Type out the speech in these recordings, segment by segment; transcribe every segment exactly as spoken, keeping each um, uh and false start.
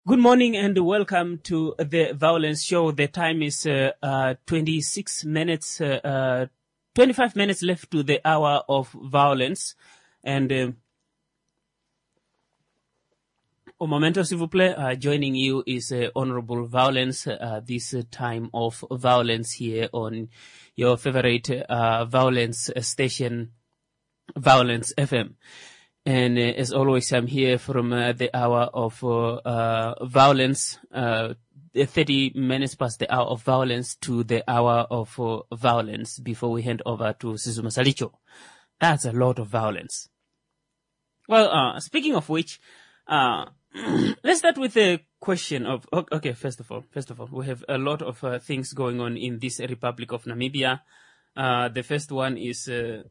Good morning and welcome to the Violence Show. The time is uh, uh, twenty-six minutes, uh, uh, twenty-five minutes left to the hour of violence. And uh, un momento, s'il vous plaît, uh, joining you is uh, Honorable Violence, uh, this uh, time of violence here on your favorite uh, violence station, Violence F M. And uh, as always, I'm here from uh, the hour of uh, uh, violence, uh, thirty minutes past the hour of violence to the hour of uh, violence before we hand over to Sizuma Salicho. That's a lot of violence. Well, uh, speaking of which, uh, let's start with the question of, okay, first of all, first of all, we have a lot of uh, things going on in this Republic of Namibia. Uh, the first one is... Uh,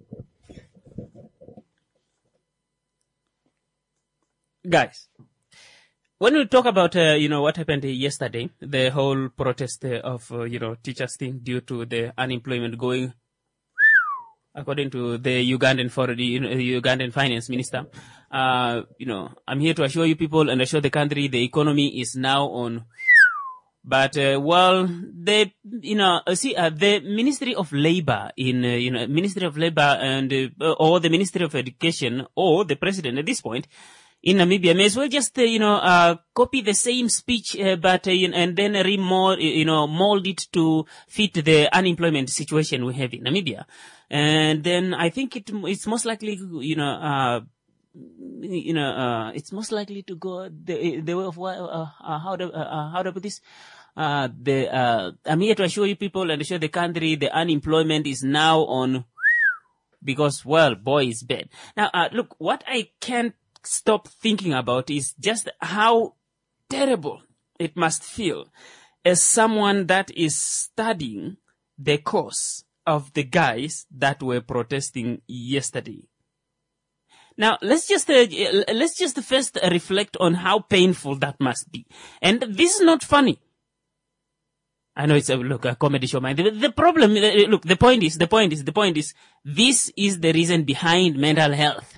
Guys, when we talk about, uh, you know, what happened yesterday, the whole protest uh, of, uh, you know, teachers thing due to the unemployment going, according to the Ugandan for the you know, Ugandan finance minister, uh, you know, I'm here to assure you people and assure the country the economy is now on. But, uh, well, the, you know, uh, see, uh, the Ministry of Labor in, uh, you know, Ministry of Labor and, uh, or the Ministry of Education or the president at this point, in Namibia, may as well just, uh, you know, uh, copy the same speech, uh, but, uh, and then remold, you know, mold it to fit the unemployment situation we have in Namibia. And then I think it, it's most likely, you know, uh, you know, uh, it's most likely to go the, the way of, uh, uh, how to, uh, how to put this? Uh, the, uh, I'm here to assure you people and assure the country the unemployment is now on, because, well, boy, it's bad. Now, uh, look, what I can't stop thinking about is just how terrible it must feel as someone that is studying the cause of the guys that were protesting yesterday. Now, let's just uh, let's just first reflect on how painful that must be. And this is not funny. I know it's a look a comedy show, man. The, the problem, look, the point is, the point is, the point is, this is the reason behind mental health.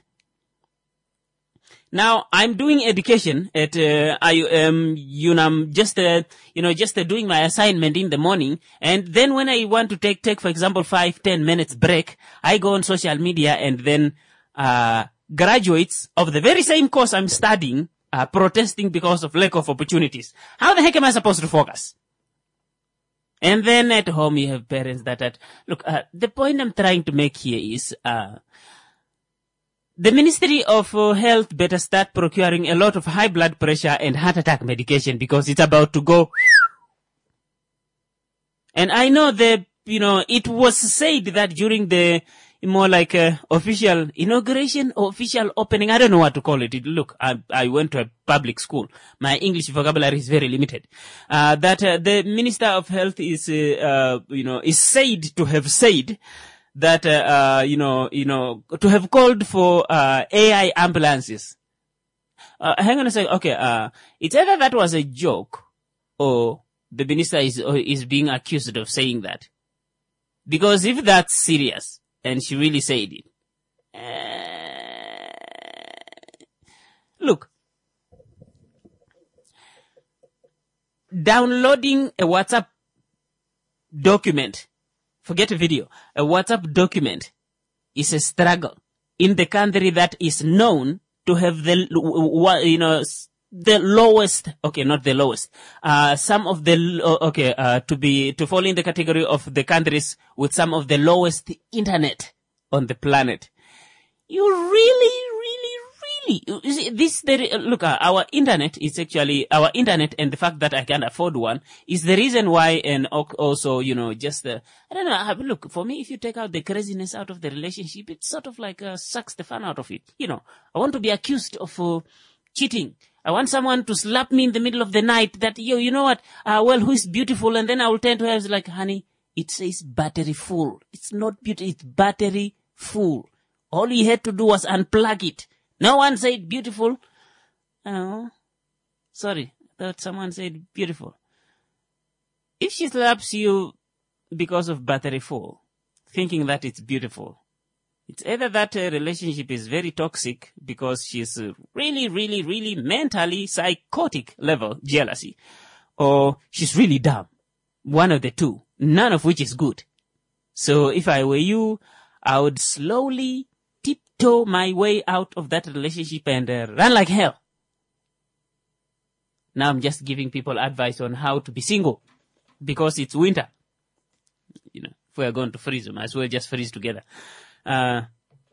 Now, I'm doing education at, uh, I am, you know, just, uh, you know, just uh, doing my assignment in the morning. And then when I want to take, take, for example, five, ten minutes break, I go on social media and then, uh, graduates of the very same course I'm studying are protesting because of lack of opportunities. How the heck am I supposed to focus? And then at home you have parents that, that look, uh, the point I'm trying to make here is, uh, the Ministry of uh, Health better start procuring a lot of high blood pressure and heart attack medication because it's about to go. And I know that, you know, it was said that during the more like uh, official inauguration or official opening, I don't know what to call it. Look, I, I went to a public school. My English vocabulary is very limited. Uh, that uh, the Minister of Health is, uh, uh, you know, is said to have said that, uh, uh, you know, you know, to have called for, uh, A I ambulances. Uh, hang on a second. Okay, uh, it's either that was a joke or the minister is, or is being accused of saying that. Because if that's serious, and she really said it, uh, look, downloading a WhatsApp document, forget a video, a WhatsApp document is a struggle in the country that is known to have the, you know, the lowest, okay, not the lowest, uh, some of the, okay, uh, to be, to fall in the category of the countries with some of the lowest internet on the planet. You really, really, really, you see, this, the, look, uh, our internet is actually, our internet and the fact that I can't afford one is the reason why, and also, you know, just, uh, I don't know, look, for me, if you take out the craziness out of the relationship, it sort of like, uh, sucks the fun out of it. You know, I want to be accused of, uh, cheating. I want someone to slap me in the middle of the night that, yo, you know what, uh, well, who is beautiful? And then I will turn to her and like, honey, it says battery full. It's not beauty, it's battery full. All you had to do was unplug it. No one said beautiful. Oh, sorry, I thought someone said beautiful. If she slaps you because of battery full, thinking that it's beautiful, It's either that uh, relationship is very toxic because she's uh, really, really, really mentally psychotic level jealousy, or she's really dumb. One of the two, none of which is good. So if I were you, I would slowly tiptoe my way out of that relationship and uh, run like hell. Now I'm just giving people advice on how to be single because it's winter. You know, if we're going to freeze, we might as well just freeze together. Uh,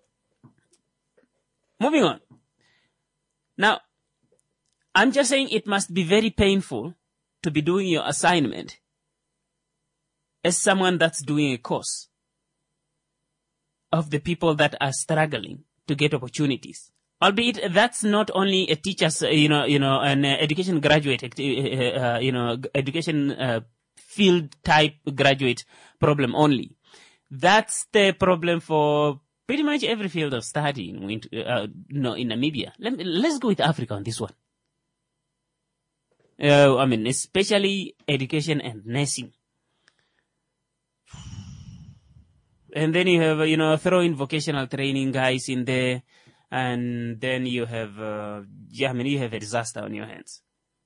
moving on. Now, I'm just saying it must be very painful to be doing your assignment as someone that's doing a course of the people that are struggling to get opportunities. Albeit that's not only a teacher's, you know, you know, an education graduate, uh, you know, education uh, field type graduate problem only. That's the problem for pretty much every field of study in, uh, no, in Namibia. Let me, let's go with Africa on this one. Uh, I mean, especially education and nursing. And then you have, you know, throw in vocational training guys in there. And then you have, uh, yeah, I mean, you have a disaster on your hands.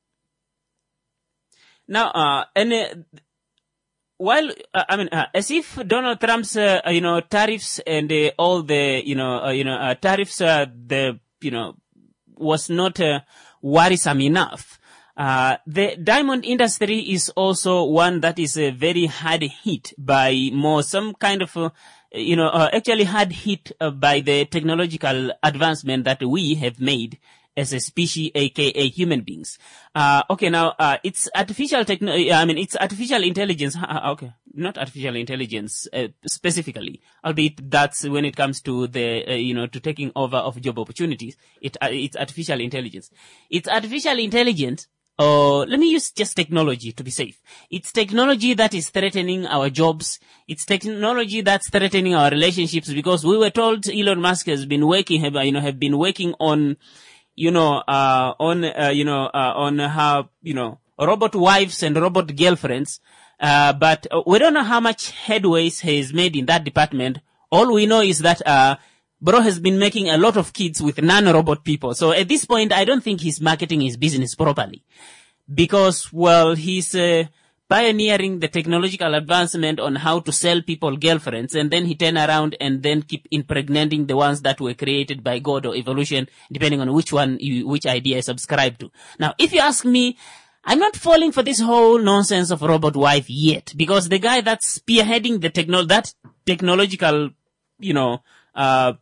Now, uh, and, uh, while, uh, I mean, uh, as if Donald Trump's, uh, you know, tariffs and uh, all the, you know, uh, you know, uh, tariffs, uh, the, you know, was not uh, worrisome enough. Uh, the diamond industry is also one that is uh, very hard hit by more some kind of, uh, you know, uh, actually hard hit uh, by the technological advancement that we have made as a species, aka human beings. Uh, okay, now, uh, it's artificial techno, I mean, it's artificial intelligence, uh, okay, not artificial intelligence, uh, specifically, albeit that's when it comes to the, uh, you know, to taking over of job opportunities, it, uh, it's artificial intelligence. It's artificial intelligence, or let me use just technology to be safe. It's technology that is threatening our jobs. It's technology that's threatening our relationships because we were told Elon Musk has been working, have, you know, have been working on, you know, uh, on, uh, you know, uh, on how, you know, robot wives and robot girlfriends. Uh, but uh, we don't know how much headways he has made in that department. All we know is that, uh, bro has been making a lot of kids with non-robot people. So at this point, I don't think he's marketing his business properly. Because, well, he's, uh, pioneering the technological advancement on how to sell people girlfriends, and then he turn around and then keep impregnating the ones that were created by God or evolution, depending on which one you, which idea you subscribe to. Now, if you ask me, I'm not falling for this whole nonsense of robot wife yet, because the guy that's spearheading the techno, that technological, you know, uh,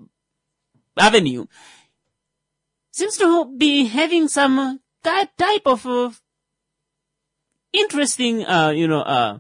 avenue seems to be having some type of, uh, interesting, uh, you know, uh,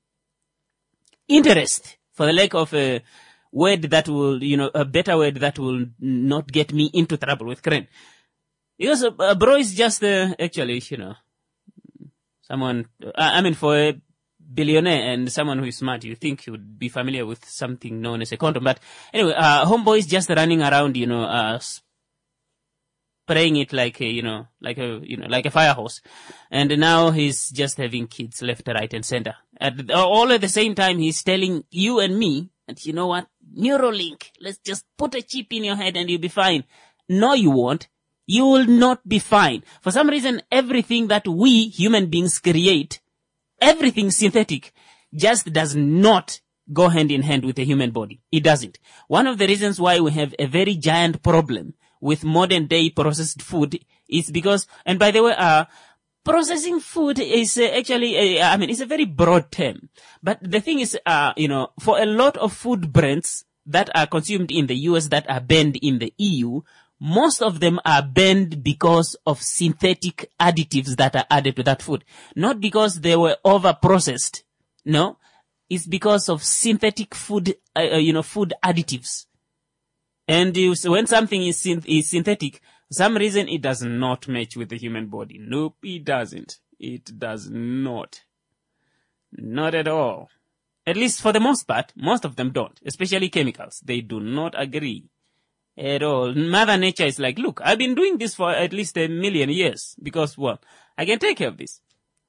interest, for the lack of a word that will, you know, a better word that will not get me into trouble with Crane. Because uh, uh, bro is just, uh, actually, you know, someone, uh, I mean, for a billionaire and someone who is smart, you think he would be familiar with something known as a quantum. But anyway, uh, homeboy is just running around, you know, uh, spraying it like a, you know, like a, you know, like a fire hose. And now he's just having kids left, right, and center. At, all at the same time, he's telling you and me, and you know what? Neuralink, let's just put a chip in your head and you'll be fine. No, you won't. You will not be fine. For some reason, everything that we human beings create, everything synthetic, just does not go hand in hand with the human body. It doesn't. One of the reasons why we have a very giant problem with modern day processed food is because, and by the way, uh, processing food is uh, actually, uh, I mean, it's a very broad term. But the thing is, uh, you know, for a lot of food brands that are consumed in the U S that are banned in the E U, most of them are banned because of synthetic additives that are added to that food. Not because they were over processed. No, it's because of synthetic food, uh, you know, food additives. And you, when something is, synth- is synthetic, for some reason it does not match with the human body. Nope, it doesn't. It does not. Not at all. At least for the most part, most of them don't. Especially chemicals. They do not agree at all. Mother Nature is like, look, I've been doing this for at least a million years. Because, well, I can take care of this.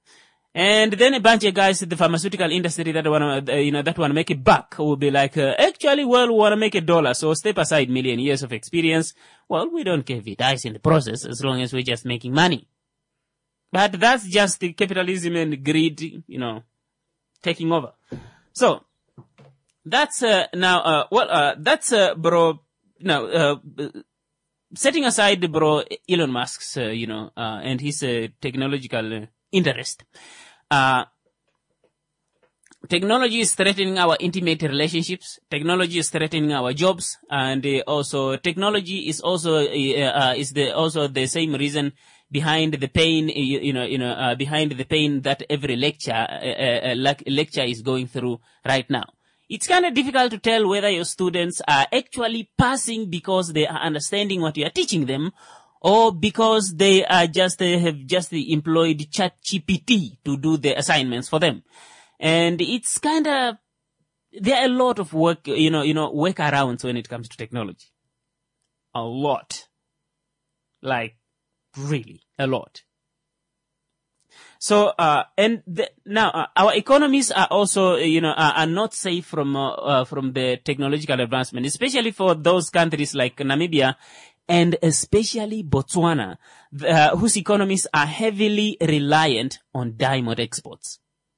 And then a bunch of guys in the pharmaceutical industry that want to, uh, you know, that want to make a buck will be like, uh, actually, well, we want to make a dollar. So step aside million years of experience. Well, we don't care if he dies in the process as long as we're just making money. But that's just the capitalism and greed, you know, taking over. So that's, uh, now, uh, well, uh, that's, uh, bro, now, uh, setting aside the bro Elon Musk's, uh, you know, uh, and his, uh, technological uh, interest. Uh, technology is threatening our intimate relationships. Technology is threatening our jobs, and uh, also technology is also uh, uh, is the also the same reason behind the pain. You, you know, you know, uh, behind the pain that every lecture uh, uh, lecture is going through right now. It's kind of difficult to tell whether your students are actually passing because they are understanding what you are teaching them, or because they are just, uh, have just employed ChatGPT to do the assignments for them. And it's kind of, there are a lot of work, you know, you know, workarounds when it comes to technology. A lot. Like, really, a lot. So, uh, and the, now, uh, our economies are also, you know, are, are not safe from, uh, uh, from the technological advancement, especially for those countries like Namibia, and especially Botswana, uh, whose economies are heavily reliant on diamond exports.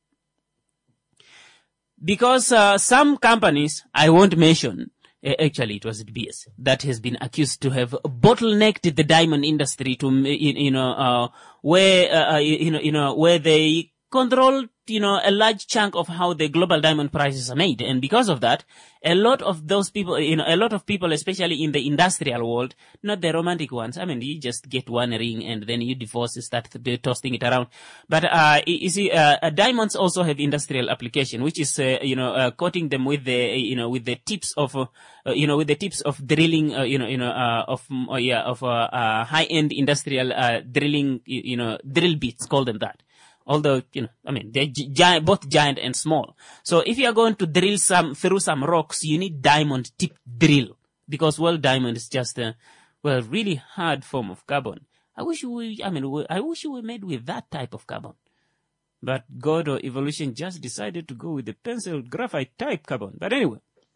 Because uh, some companies, I won't mention, uh, actually it was D B S, that has been accused to have bottlenecked the diamond industry to, you know, uh, where, uh, you know, you know, where they control, you know, a large chunk of how the global diamond prices are made. And because of that, a lot of those people, you know, a lot of people, especially in the industrial world, not the romantic ones. I mean, you just get one ring and then you divorce and start tossing it around. But, uh, you see, uh, diamonds also have industrial application, which is, uh, you know, uh, coating them with the, you know, with the tips of, uh, you know, with the tips of drilling, uh, you know, you know, uh, of, uh, yeah, of, uh, uh, high-end industrial, uh, drilling, you know, drill bits, call them that. Although, you know, I mean, they're giant, both giant and small. So if you are going to drill some, through some rocks, you need diamond tip drill. Because, well, diamond is just a, well, really hard form of carbon. I wish we, I mean, we, I wish we were made with that type of carbon. But God or evolution just decided to go with the pencil graphite type carbon. But anyway.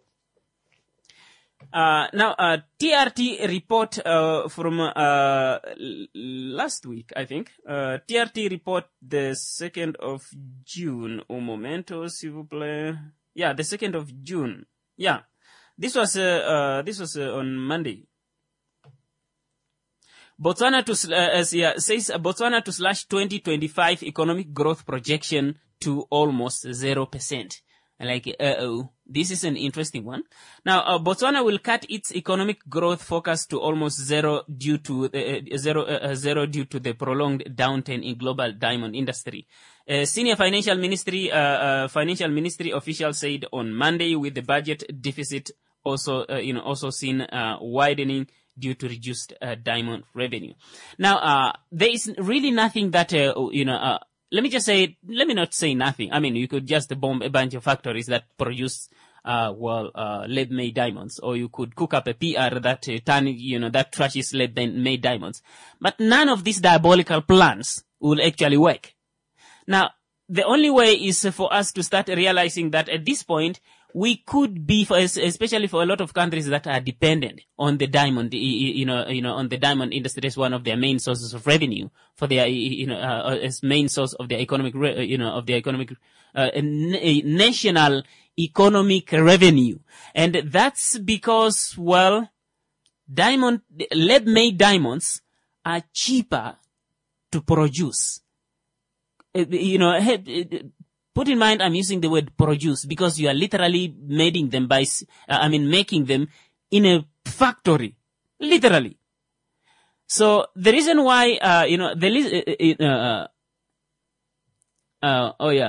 Uh, now, uh, T R T report, uh, from, uh, last week, I think. Uh, T R T report the second of June. Un momento, s'il vous plaît. Yeah, the second of June. Yeah. This was, uh, uh, this was, uh, on Monday. Botswana to, uh, as, yeah, says uh, Botswana to slash twenty twenty-five economic growth projection to almost zero percent. Like, uh-oh, this is an interesting one. Now, uh, Botswana will cut its economic growth forecast to almost zero due to, uh, zero, uh, zero due to the prolonged downturn in global diamond industry. Uh, senior financial ministry, uh, uh, financial ministry officials said on Monday, with the budget deficit also, uh, you know, also seen, uh, widening due to reduced, uh, diamond revenue. Now, uh, there is really nothing that, uh, you know, uh, Let me just say, let me not say nothing. I mean, you could just bomb a bunch of factories that produce, uh, well, uh, lead-made diamonds, or you could cook up a P R that, uh, turn, you know, that trashes lead-made diamonds. But none of these diabolical plans will actually work. Now, the only way is for us to start realizing that at this point, we could be, for, especially for a lot of countries that are dependent on the diamond, you know, you know, on the diamond industry as one of their main sources of revenue for their, you know, uh, as main source of their economic, re- you know, of their economic, uh, national economic revenue. And that's because, well, diamond, lead-made diamonds are cheaper to produce. You know, put in mind, I'm using the word produce because you are literally making them by, uh, I mean, making them in a factory. Literally. So the reason why, uh, you know, the, uh, uh, uh, oh yeah.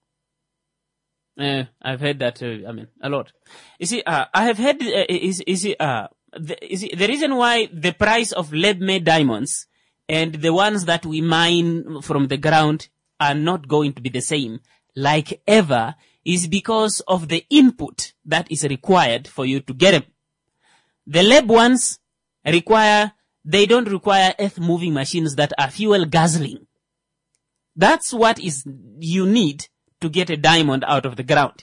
Uh, I've heard that, uh, I mean, a lot. You see, uh, I have heard, uh, is, is, uh, the, is the reason why the price of lead-made diamonds and the ones that we mine from the ground are not going to be the same like ever is because of the input that is required for you to get them. The lab ones require, they don't require earth moving machines that are fuel guzzling. That's what is you need to get a diamond out of the ground.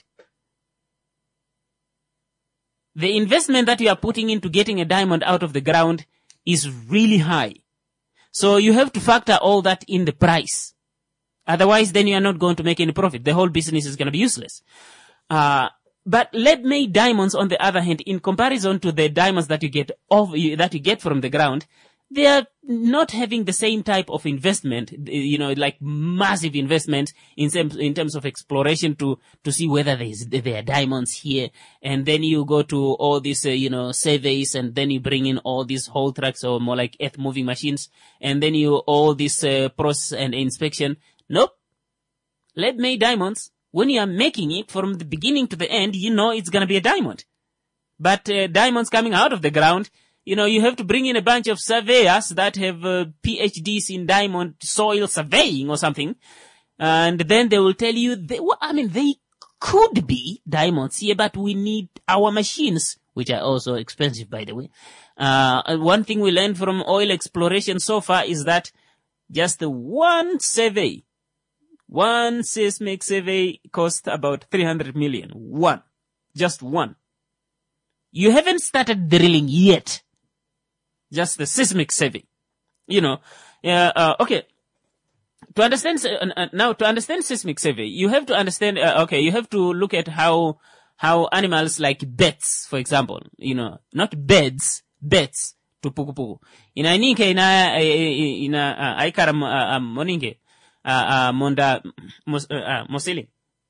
The investment that you are putting into getting a diamond out of the ground is really high. So you have to factor all that in the price. Otherwise, then you are not going to make any profit. The whole business is going to be useless. Uh, but lead-made diamonds, on the other hand, in comparison to the diamonds that you get off, that you get from the ground, they are not having the same type of investment, you know, like massive investment in terms, in terms of exploration to, to see whether there's, there are diamonds here. And then you go to all these, uh, you know, surveys, and then you bring in all these whole trucks, or more like earth moving machines. And then you, all this, uh, process and inspection. Nope. Lead-made diamonds, when you are making it from the beginning to the end, you know it's gonna be a diamond. But, uh, diamonds coming out of the ground, you know, you have to bring in a bunch of surveyors that have uh, P H Ds in diamond soil surveying or something. And then they will tell you, they, well, I mean, they could be diamonds here, but we need our machines, which are also expensive, by the way. Uh, one thing we learned from oil exploration so far is that just one survey, one seismic survey costs about three hundred million. One. Just one. You haven't started drilling yet. Just the seismic survey. You know, uh, uh, okay. To understand, uh, now to understand seismic survey, you have to understand, uh, okay, you have to look at how, how animals like bats, for example, you know, not beds, bats, to puku puku. Ina ninke ina, ina, aikara moninge, monda, mosili.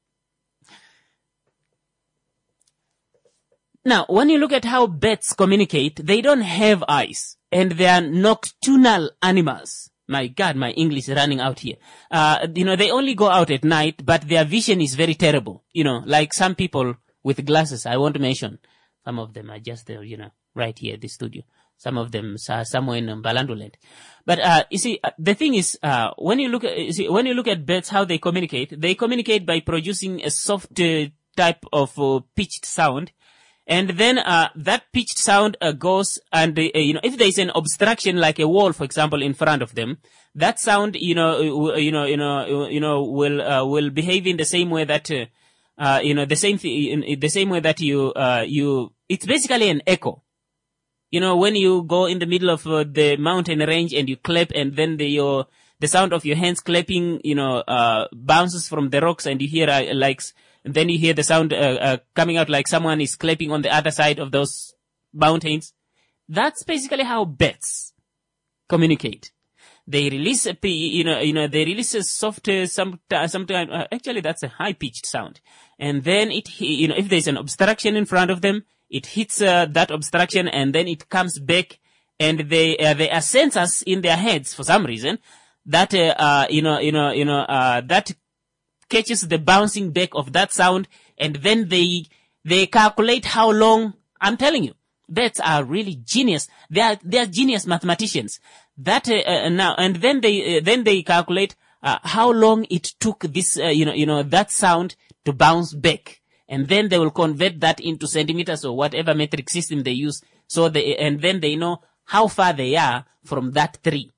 Now, when you look at how bats communicate, they don't have eyes, and they are nocturnal animals. My God, my English is running out here. Uh, you know, they only go out at night, but their vision is very terrible. You know, like some people with glasses, I won't mention. Some of them are just, uh, you know, right here at the studio. Some of them are somewhere in Balanduland. But, uh, you see, uh, the thing is, uh, when you look at, you see, when you look at bats, how they communicate, they communicate by producing a soft uh, type of uh, pitched sound. And then, uh, that pitched sound, uh, goes and, uh, you know, if there is an obstruction like a wall, for example, in front of them, that sound, you know, you know, you know, you know, will, uh, will behave in the same way that, uh, uh, you know, the same thing, in the same way that you, uh, you, it's basically an echo. You know, when you go in the middle of uh, the mountain range and you clap, and then the, your, the sound of your hands clapping, you know, uh, bounces from the rocks, and you hear, uh, like, and then you hear the sound uh, uh, coming out like someone is clapping on the other side of those mountains. That's basically how bats communicate. They release a, you know, you know, they release a soft, uh, some, sometimes, uh, actually that's a high pitched sound. And then it, you know, if there's an obstruction in front of them, it hits uh, that obstruction, and then it comes back, and they, uh, there are sensors in their heads for some reason that, uh, uh you know, you know, you know, uh, that catches the bouncing back of that sound, and then they, they calculate how long. I'm telling you, bats are really genius. They are, they are genius mathematicians. That, uh, uh, now, and then they, uh, then they calculate, uh, how long it took this, uh, you know, you know, that sound to bounce back. And then they will convert that into centimeters or whatever metric system they use. So they, and then they know how far they are from that tree.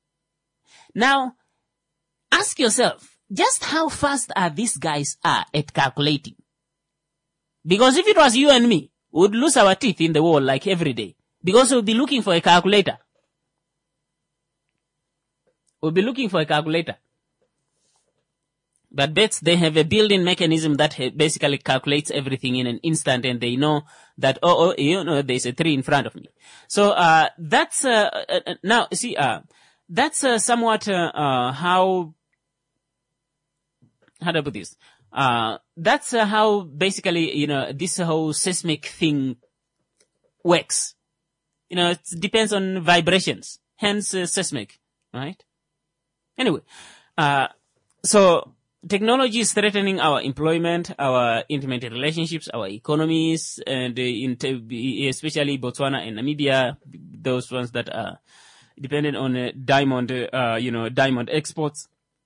Now, ask yourself, just how fast are these guys are at calculating? Because if it was you and me, we would lose our teeth in the wall like every day. Because we'll be looking for a calculator. We'll be looking for a calculator. But bats, they have a built-in mechanism that basically calculates everything in an instant, and they know that, oh, oh, you know, there's a tree in front of me. So, uh, that's, uh, uh now, see, uh, that's, uh, somewhat, uh, uh, how, how do I put this? Uh, that's, uh, how basically, you know, this whole seismic thing works. You know, it depends on vibrations. Hence, uh, seismic, right? Anyway, uh, so, technology is threatening our employment, our intimate relationships, our economies, and uh, in t- especially Botswana and Namibia, those ones that are dependent on uh, diamond, uh, you know, diamond exports.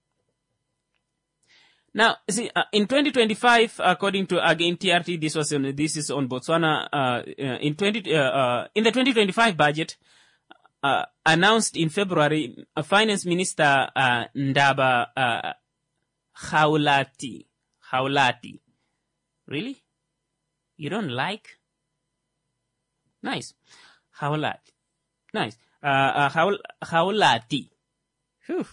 Now, see, uh, in twenty twenty-five, according to again T R T, this was on, this is on Botswana. Uh, in twenty uh, uh, in the twenty twenty-five budget, uh, announced in February, uh, Finance Minister uh, Ndaba uh, Haulati. Haulati. Really? You don't like? Nice. Haulati. Nice. Uh, uh, Haul- Haulati. Whew.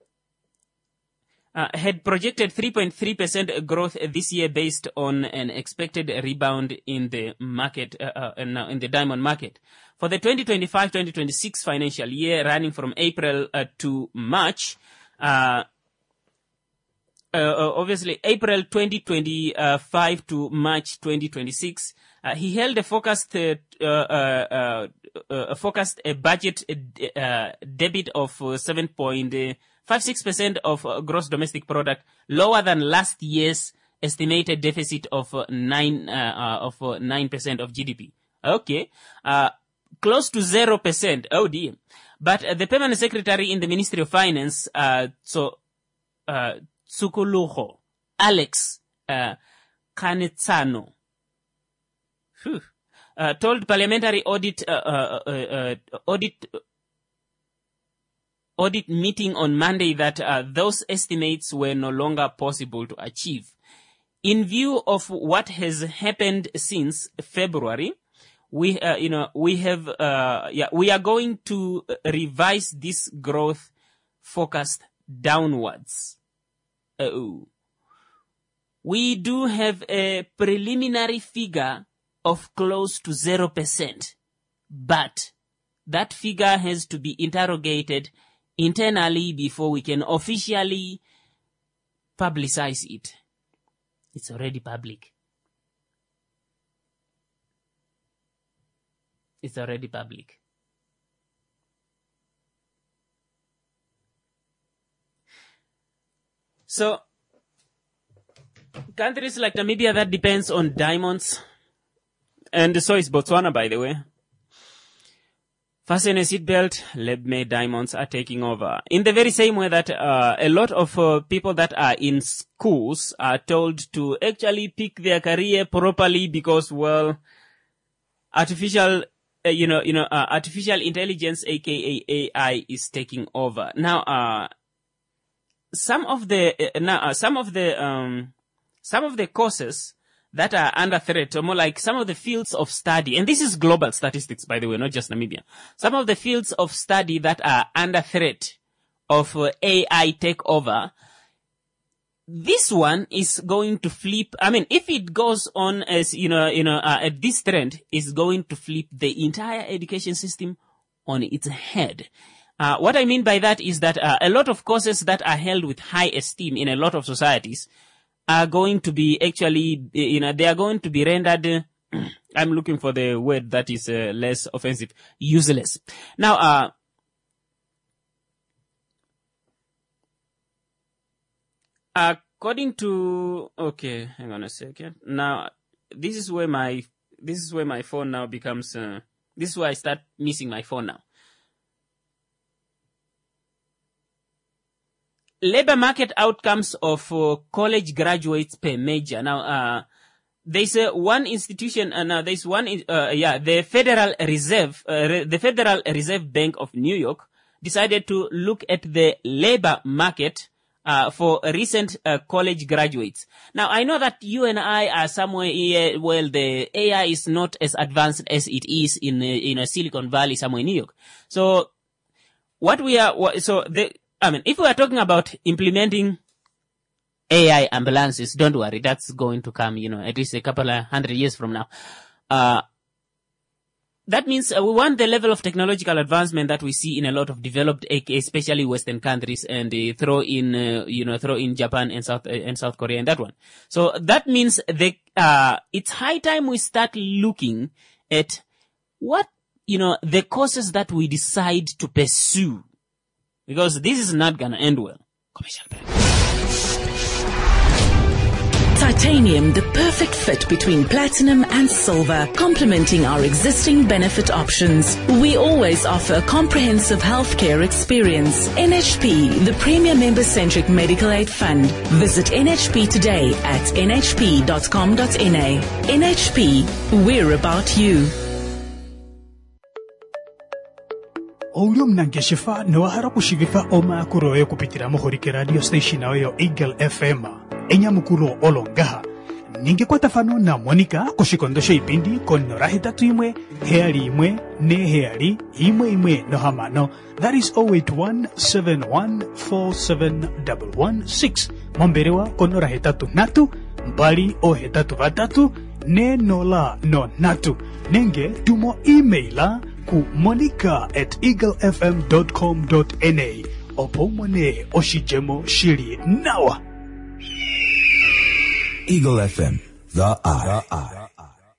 Uh, had projected three point three percent growth this year based on an expected rebound in the market, uh, uh, in the diamond market. For the twenty twenty-five twenty twenty-six financial year, running from April uh, to March, uh, uh, obviously April twenty twenty-five to March twenty twenty-six, uh, he held a forecast, uh, uh, uh, uh, forecast a budget uh, debit of uh, seven point five six percent of uh, gross domestic product, lower than last year's estimated deficit of uh, nine uh, uh, of uh, nine percent of G D P. Okay, uh, close to zero percent. Oh dear! But uh, the permanent secretary in the Ministry of Finance, uh, so uh, Tsukuluho Alex uh, Kanetsano, uh, told parliamentary audit uh, uh, uh, uh, audit. audit meeting on Monday that uh, those estimates were no longer possible to achieve. In view of what has happened since February, we, uh, you know, we have, uh, yeah, we are going to revise this growth forecast downwards. Uh-oh. We do have a preliminary figure of close to zero percent, but that figure has to be interrogated internally before we can officially publicize it. It's already public. It's already public. So, countries like Namibia that depends on diamonds, and so is Botswana, by the way. Fasten a seatbelt, lab-made diamonds are taking over. In the very same way that uh, a lot of uh, people that are in schools are told to actually pick their career properly because, well, artificial, uh, you know, you know, uh, artificial intelligence, aka A I, is taking over. Now, uh, some of the uh, now uh, some of the um, some of the courses that are under threat, or more like some of the fields of study, and this is global statistics, by the way, not just Namibia. Some of the fields of study that are under threat of uh, A I takeover, this one is going to flip. I mean, if it goes on as, you know, you know, uh, this trend is going to flip the entire education system on its head. Uh, what I mean by that is that uh, a lot of courses that are held with high esteem in a lot of societies are going to be actually, you know, they are going to be rendered, uh, I'm looking for the word that is uh, less offensive, useless. Now, uh, according to, okay, hang on a second. Now, this is where my, this is where my phone now becomes, uh, this is where I start missing my phone now. Labor market outcomes of uh, college graduates per major. Now, uh, there's uh, one institution, uh, now there's one, uh, yeah, the Federal Reserve, uh, re- the Federal Reserve Bank of New York decided to look at the labor market uh, for recent uh, college graduates. Now, I know that you and I are somewhere here, well, the A I is not as advanced as it is in, uh, in a Silicon Valley, somewhere in New York. So, what we are, so the, I mean, if we are talking about implementing A I ambulances, don't worry, that's going to come, you know, at least a couple of hundred years from now. Uh, that means uh, we want the level of technological advancement that we see in a lot of developed, especially Western countries, and uh, throw in, uh, you know, throw in Japan and South uh, and South Korea and that one. So that means the uh, it's high time we start looking at what, you know, the courses that we decide to pursue. Because this is not going to end well. Commercial break. Titanium, the perfect fit between platinum and silver, complementing our existing benefit options. We always offer a comprehensive healthcare experience. N H P, the premier member-centric medical aid fund. Visit N H P today at n h p dot com dot n a. N H P, we're about you. Oulio mnangeshifa nwahara kushigifa oma kuroe kupitira muhurike radio station ayo Eagle F M. Enya mukuro olongaha. Ninge kwa tafano na Monica kushikondosha ipindi kono rahita tuimwe, heali imwe, ne heali, imwe imwe no hamano. That is zero eight one seven one four seven one one six. Momberewa kono rahita tu natu, mbali o hetatu vatatu, ne nola no natu. Nenge tumo emaila ku monica at eaglefm dot com dot n a. Opo mone oshijemo shiri nawa. Eagle F M, the eye. The eye.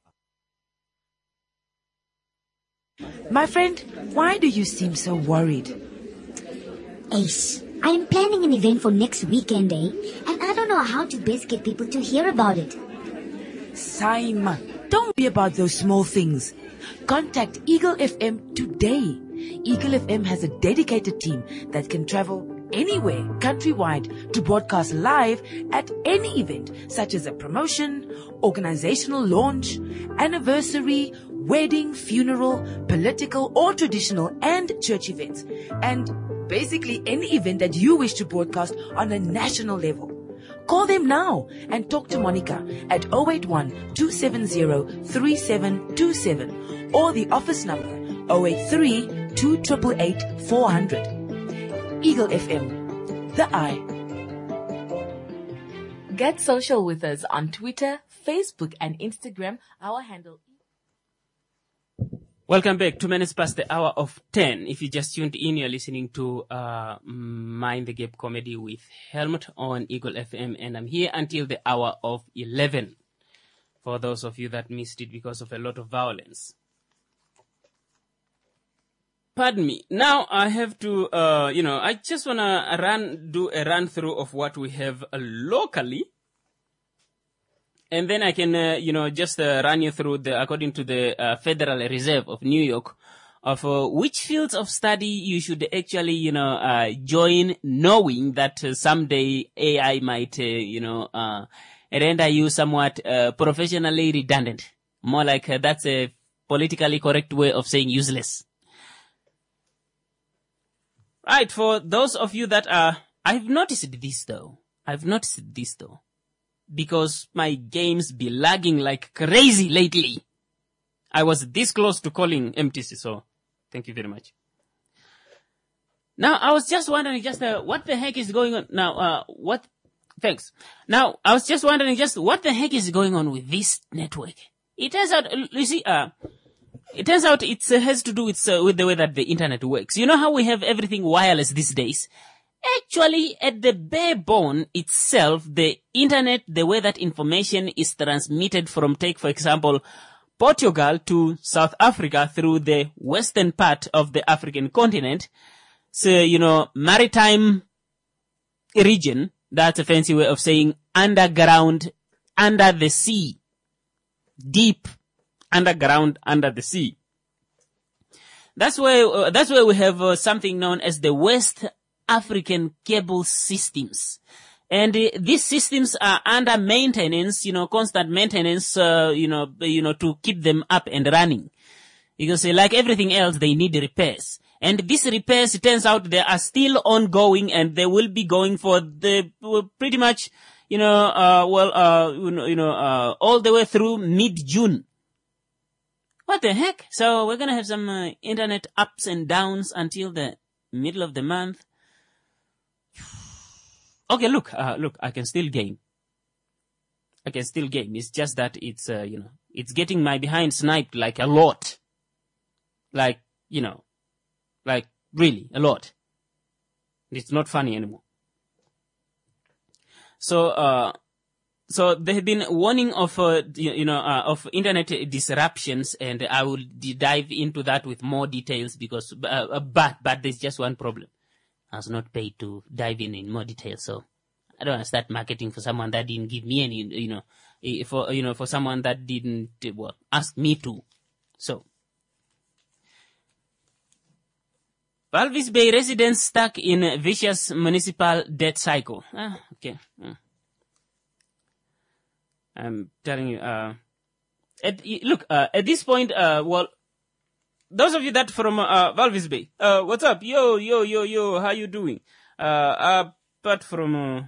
My friend, why do you seem so worried? Ace, I am planning an event for next weekend, eh? And I don't know how to best get people to hear about it. Simon, don't be about those small things. Contact Eagle F M today. Eagle F M has a dedicated team that can travel anywhere countrywide to broadcast live at any event, such as a promotion, organizational launch, anniversary, wedding, funeral, political or traditional and church events, and basically any event that you wish to broadcast on a national level. Call them now and talk to Monica at zero eight one two seven zero three seven two seven or the office number zero eight three two eight eight eight four zero zero. Eagle F M, the eye. Get social with us on Twitter, Facebook, and Instagram. Our handle. Welcome back. Two minutes past the hour of ten. If you just tuned in, you're listening to uh, Mind the Gap Comedy with Helmut on Eagle F M, and I'm here until the hour of eleven. For those of you that missed it because of a lot of violence. Pardon me. Now I have to, uh, you know, I just want to run, do a run through of what we have uh, locally. And then I can, uh, you know, just uh, run you through the, according to the uh, Federal Reserve of New York, of uh, which fields of study you should actually, you know, uh, join, knowing that uh, someday A I might, uh, you know, uh, render you somewhat uh, professionally redundant. More like uh, that's a politically correct way of saying useless. Right, for those of you that are, I've noticed this though. I've noticed this though. Because my games be lagging like crazy lately. I was this close to calling M T C, so thank you very much. Now, I was just wondering just, uh, what the heck is going on? Now, uh, what, thanks. Now, I was just wondering just what the heck is going on with this network? It turns out, you see, uh, It turns out it uh, has to do with, uh, with the way that the internet works. You know how we have everything wireless these days? Actually, at the bare bone itself, the internet, the way that information is transmitted from, take for example, Portugal to South Africa through the western part of the African continent. So, you know, maritime region, that's a fancy way of saying underground, under the sea, deep underground, under the sea. That's where, uh, that's where we have uh, something known as the West African cable systems. And uh, these systems are under maintenance, you know, constant maintenance, uh, you know, you know, to keep them up and running. Because uh, like everything else, they need repairs. And these repairs, it turns out they are still ongoing and they will be going for the, well, pretty much, you know, uh, well, uh, you know, you know uh, all the way through mid-June. What the heck? So we're going to have some uh, internet ups and downs until the middle of the month. Okay, look, uh, look, I can still game. I can still game. It's just that it's, uh, you know, it's getting my behind sniped like a lot. Like, you know, like really a lot. It's not funny anymore. So, uh, So they have been warning of, uh, you know, uh, of internet disruptions, and I will dive into that with more details because, uh, but, but there's just one problem. I was not paid to dive in in more detail, so I don't want to start marketing for someone that didn't give me any, you know, for, you know, for someone that didn't, well, ask me to. So, Walvis Bay residents stuck in a vicious municipal debt cycle. Ah, okay. Mm. I'm telling you, uh, at, look, uh, at this point, uh, well, those of you that from uh, Valvis Bay, uh, what's up? Yo, yo, yo, yo, how you doing? Uh, apart from, uh,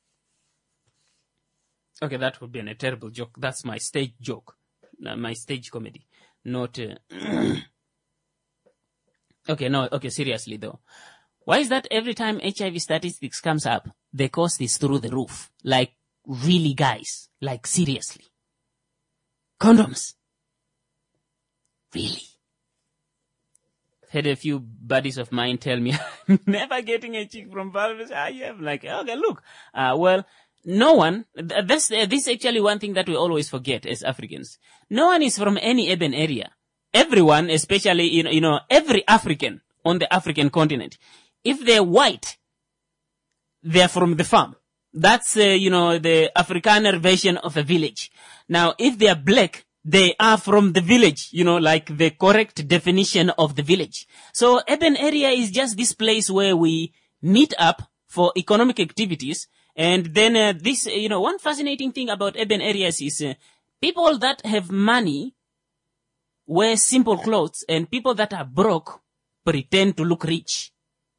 okay, that would be a terrible joke. That's my stage joke, uh, my stage comedy, not. Uh, okay, no, okay, seriously though, why is that every time H I V statistics comes up, the cost is through the roof? Like, really, guys? Like, seriously? Condoms? Really? Had a few buddies of mine tell me, I'm never getting a chick from Valvis. I am like, okay, look. Uh, well, no one, th- this, uh, this is actually one thing that we always forget as Africans. No one is from any urban area. Everyone, especially, you know, you know, every African on the African continent, if they're white, they're from the farm. That's, uh, you know, the Afrikaner version of a village. Now, if they're black, they are from the village, you know, like the correct definition of the village. So urban area is just this place where we meet up for economic activities. And then uh, this, uh, you know, one fascinating thing about urban areas is uh, people that have money wear simple clothes, and people that are broke pretend to look rich.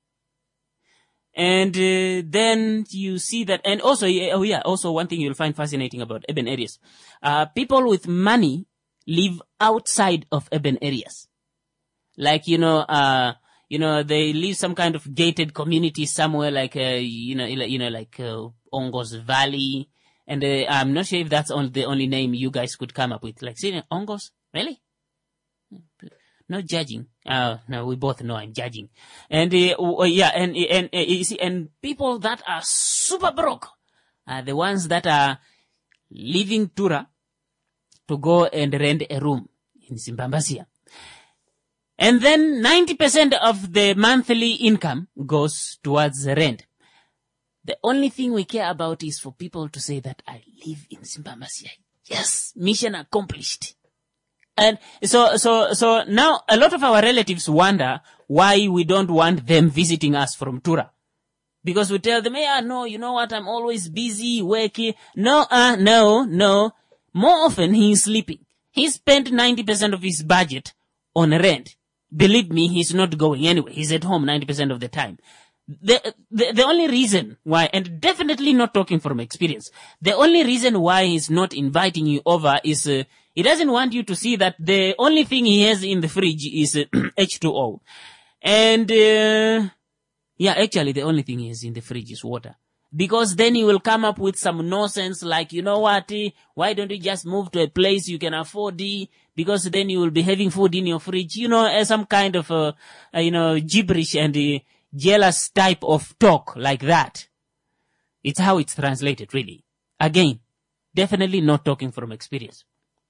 And uh, then you see that, and also, oh yeah, also one thing you'll find fascinating about urban areas. Uh, people with money live outside of urban areas. Like, you know, uh, you know, they live some kind of gated community somewhere like, uh, you know, you know, like uh, Ongos Valley. And uh, I'm not sure if that's on the only name you guys could come up with. Like, see, Ongos? Really? Not judging. Uh, no, we both know I'm judging. And, uh, yeah, and, and, uh, you see, and people that are super broke are the ones that are leaving Tura to go and rent a room in Zimbabwe. And then ninety percent of the monthly income goes towards rent. The only thing we care about is for people to say that I live in Zimbabwe. Yes, mission accomplished. And so, so, so now a lot of our relatives wonder why we don't want them visiting us from Tura. Because we tell them, yeah, no, you know what, I'm always busy, working. No, uh, no, no. More often he's sleeping. He spent ninety percent of his budget on rent. Believe me, he's not going anywhere. He's at home ninety percent of the time. The, the, the only reason why, and definitely not talking from experience, the only reason why he's not inviting you over is, uh, he doesn't want you to see that the only thing he has in the fridge is uh, H two O. And, uh, yeah, actually the only thing he has in the fridge is water. Because then he will come up with some nonsense like, you know what, eh, why don't you just move to a place you can afford it? Because then you will be having food in your fridge. You know, uh, some kind of, uh, uh, you know, gibberish and uh, jealous type of talk like that. It's how it's translated, really. Again, definitely not talking from experience.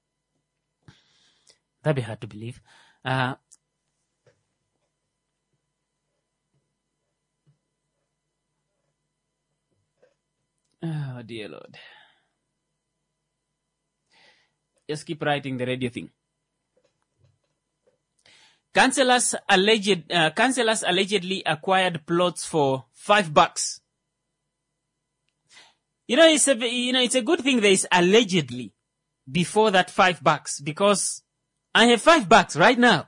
That'd be hard to believe. Uh, oh, dear Lord. Just keep writing the radio thing. Councillors alleged, uh, councillors allegedly acquired plots for five bucks. You know, it's a, you know, it's a good thing there is allegedly before that five bucks, because I have five bucks right now.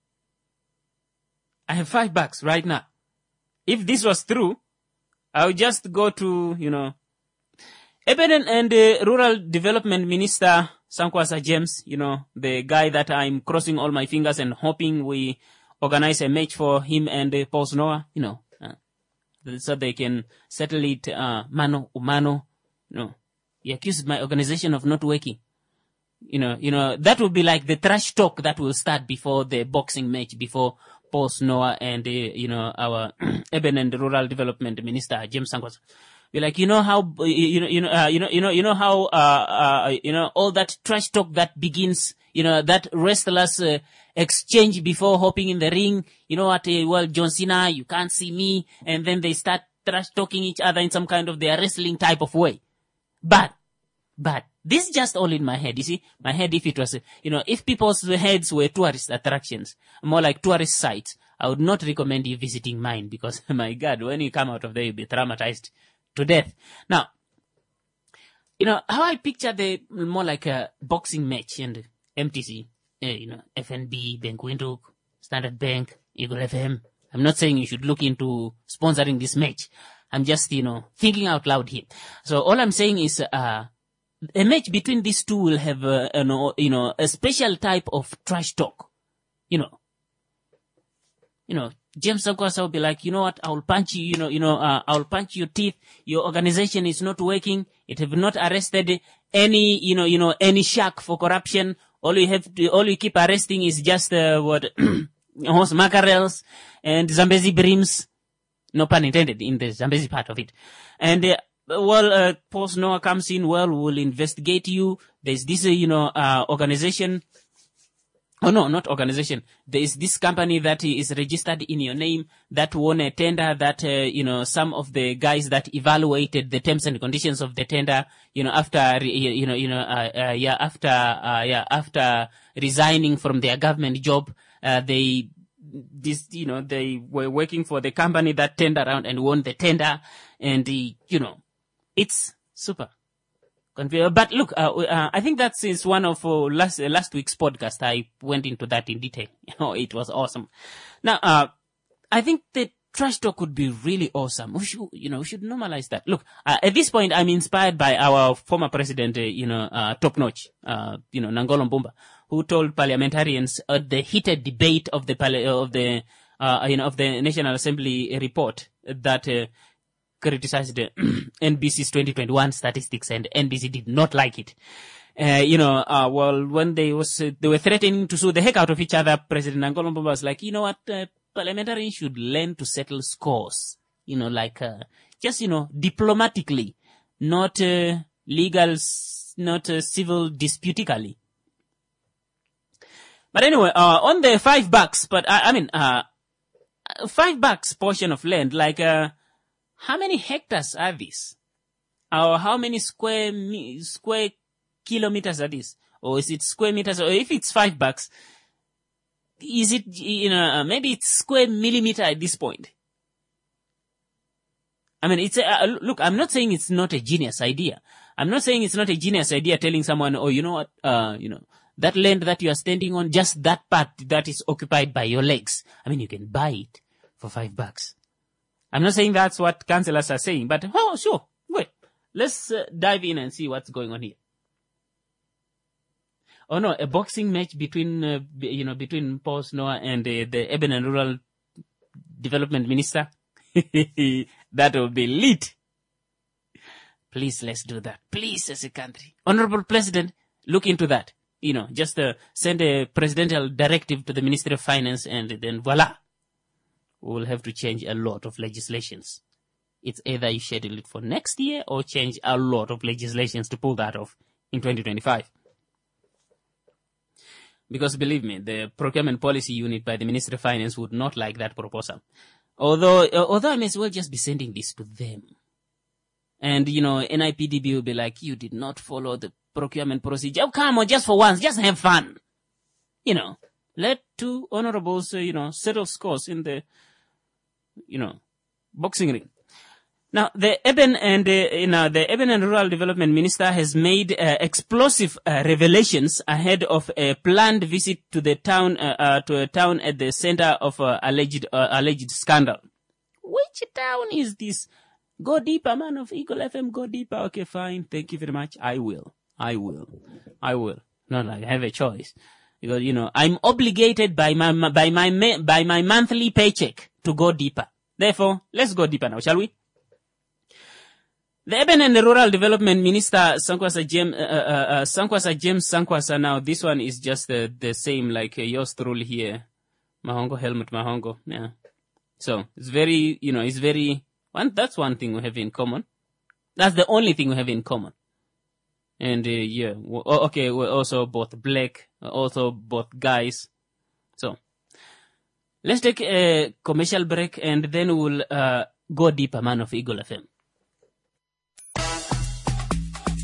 I have five bucks right now. If this was true, I would just go to, you know, Urban and uh, Rural Development Minister Sankwasa James, you know, the guy that I'm crossing all my fingers and hoping we organize a match for him and uh, Paul Noah, you know, uh, so they can settle it, uh, mano umano. You know, he accused my organization of not working. You know, you know, that would be like the trash talk that will start before the boxing match, before Paul Noah and, uh, you know, our Urban and Rural Development Minister, James Sankwasa. Be like, you know how, you know, you know, uh, you know, you know, you know how, uh, uh, you know, all that trash talk that begins, you know, that wrestlers uh, exchange before hopping in the ring. You know what? Uh, well, John Cena, you can't see me, and then they start trash talking each other in some kind of their wrestling type of way. But, but this is just all in my head. You see, my head. If it was, uh, you know, if people's heads were tourist attractions, more like tourist sites, I would not recommend you visiting mine because, my God, when you come out of there, you'll be traumatized to death. Now, you know, how I picture the more like a boxing match and M T C, uh, you know, F N B, Benkwinduk, Standard Bank, Eagle F M. I'm not saying you should look into sponsoring this match. I'm just, you know, thinking out loud here. So all I'm saying is, uh, a match between these two will have, uh, you know, you know, a special type of trash talk. You know, you know, James Sankwasa will be like, you know what, I will punch you, you know, you know, uh, I will punch your teeth. Your organization is not working. It have not arrested any, you know, you know, any shark for corruption. All you have to, all you keep arresting is just, uh, what, horse mackerels and Zambezi brims. No pun intended in the Zambezi part of it. And, uh, well, uh, Post Noah comes in, well, we'll investigate you. There's this, uh, you know, uh, organization. Oh, no, not organization. There is this company that is registered in your name that won a tender that, uh, you know, some of the guys that evaluated the terms and conditions of the tender, you know, after, you know, you know, uh, uh yeah, after, uh, yeah, after resigning from their government job, uh, they, this, you know, they were working for the company that turned around and won the tender. And, the, you know, it's super. But look, uh, uh, I think that is one of uh, last uh, last week's podcast. I went into that in detail. Oh, it was awesome. Now, uh, I think the trash talk would be really awesome. We should, you know, we should normalize that. Look, uh, at this point, I'm inspired by our former president, uh, you know, uh, top notch, uh, you know, Nangolo Mbumba, who told parliamentarians at the heated debate of the of the uh, you know of the National Assembly report that. Uh, criticized uh, N B C's twenty twenty-one statistics, and N B C did not like it. Uh, you know, uh, well, when they was, uh, they were threatening to sue the heck out of each other, President Nangolo Mbumba was like, you know what, uh, parliamentarians should learn to settle scores. You know, like, uh, just, you know, diplomatically, not, uh, legal, not, uh, civil disputically. But anyway, uh, on the five bucks, but I, I mean, uh, five bucks portion of land, like, uh, how many hectares are these? Or how many square square kilometers are these? Or is it square meters? Or if it's five bucks, is it, you know, maybe it's square millimeter at this point? I mean, it's a, uh, look, I'm not saying it's not a genius idea. I'm not saying it's not a genius idea telling someone, oh, you know what, uh, you know, that land that you are standing on, just that part that is occupied by your legs. I mean, you can buy it for five bucks. I'm not saying that's what councillors are saying, but, oh, sure, wait. Let's uh, dive in and see what's going on here. Oh, no, a boxing match between, uh, you know, between Post Noah and uh, the Urban and Rural Development Minister. That will be lit. Please, let's do that. Please, as a country. Honorable President, look into that. You know, just uh, send a presidential directive to the Ministry of Finance, and then voila. We will have to change a lot of legislations. It's either you schedule it for next year or change a lot of legislations to pull that off in twenty twenty-five. Because believe me, the procurement policy unit by the Ministry of Finance would not like that proposal. Although, although I may as well just be sending this to them. And, you know, N I P D B will be like, you did not follow the procurement procedure. Oh, come on, just for once, just have fun. You know, let two honorables, uh, you know, settle scores in the, you know, boxing ring. Now, the urban and uh, you know the urban and rural development minister has made uh, explosive uh, revelations ahead of a planned visit to the town uh, uh, to a town at the center of uh, alleged uh, alleged scandal. Which town is this? Go deeper, man of Eagle F M. Go deeper. Okay, fine. Thank you very much. I will. I will. I will. Not like I have a choice, because you know I'm obligated by my by my by my monthly paycheck to go deeper. Therefore, let's go deeper now, shall we? The Urban and the Rural Development Minister, Sankwasa James, uh, uh, uh, Sankwasa James Sankwasa. Now, this one is just uh, the same like uh, yours truly here. Mahongo, Helmut Mahongo. Yeah. So, it's very, you know, it's very, one, that's one thing we have in common. That's the only thing we have in common. And, uh, yeah, we're, okay, we're also both black, also both guys. So, let's take a commercial break and then we'll uh, go deeper, man of Eagle F M.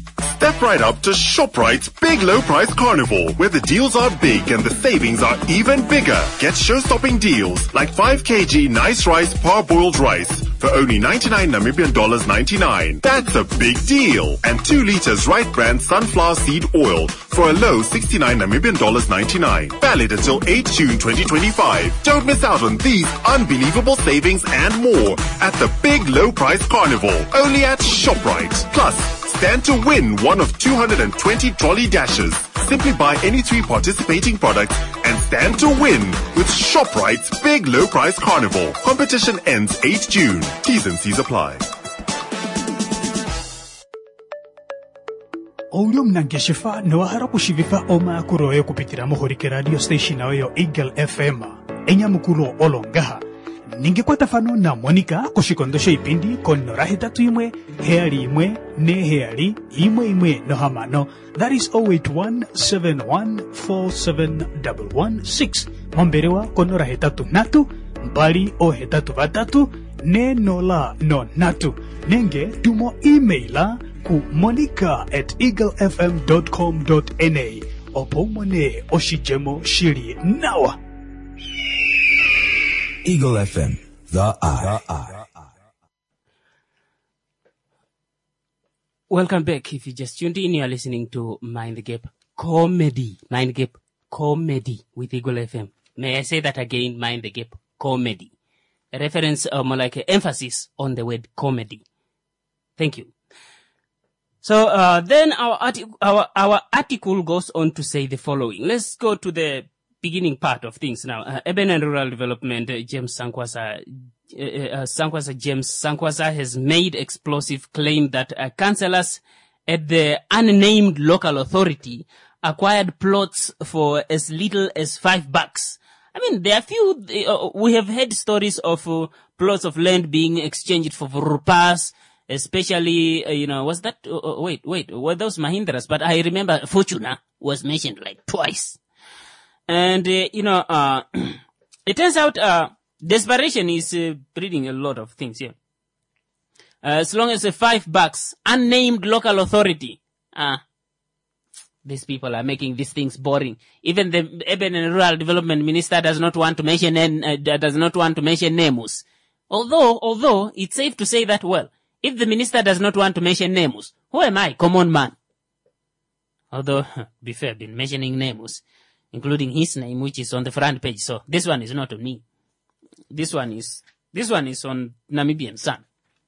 Step right up to ShopRite's Big Low Price Carnival, where the deals are big and the savings are even bigger. Get show-stopping deals like five kilograms nice rice parboiled rice for only ninety-nine Namibian dollars ninety-nine. That's a big deal. And two liters Right Brand sunflower seed oil for a low sixty-nine Namibian dollars ninety-nine. Valid until the eighth of June twenty twenty-five. Don't miss out on these unbelievable savings and more at the Big Low Price Carnival, only at ShopRite. Plus, stand to win one of two hundred twenty trolley dashes. Simply buy any three participating products and stand to win with ShopRite's Big Low Price Carnival. Competition ends the eighth of June. T's and C's apply. Oulio mnangeshifa noahara kushivifa oma kuroe kupitira mohorike radio station ayo Eagle F M. Enya mukuro olongaha. Ningekwata fano na Monica kushikondosha ipindi kono rahitatu imwe, heali imwe, ne heali, imwe imwe no hamano. That is zero eight one seven one four seven one one six. Momberewa kono rahitatu natu, mbali o hetatu batatu, ne nola no natu. Nenge tumo emaila ku monica at eaglefm dot com dot na. Opo mone oshijemo shiri nawa. Eagle F M, the eye. Welcome back. If you just tuned in, you are listening to Mind the Gap Comedy. Mind the Gap Comedy with Eagle F M. May I say that again? Mind the Gap Comedy. A reference, uh, more like an emphasis on the word comedy. Thank you. So uh, then our, artic- our our article goes on to say the following. Let's go to the beginning part of things now. Uh, Urban and Rural Development, uh, James Sankwasa, uh, uh, Sankwasa James Sankwasa has made explosive claim that uh, councillors at the unnamed local authority acquired plots for as little as five bucks. I mean, there are few, uh, we have heard stories of uh, plots of land being exchanged for rupees, especially, uh, you know, was that, uh, wait, wait, were those Mahindras? But I remember Fortuna was mentioned like twice. And, uh, you know, uh, it turns out, uh, desperation is uh, breeding a lot of things here. Uh, as long as uh, five bucks, unnamed local authority, ah, uh, these people are making these things boring. Even the Urban and Rural Development Minister does not want to mention, uh, does not want to mention names. Although, although, it's safe to say that, well, if the minister does not want to mention names, who am I, common man? Although, be fair, I've been mentioning names, including his name, which is on the front page. So this one is not on me. This one is, this one is on Namibian Sun.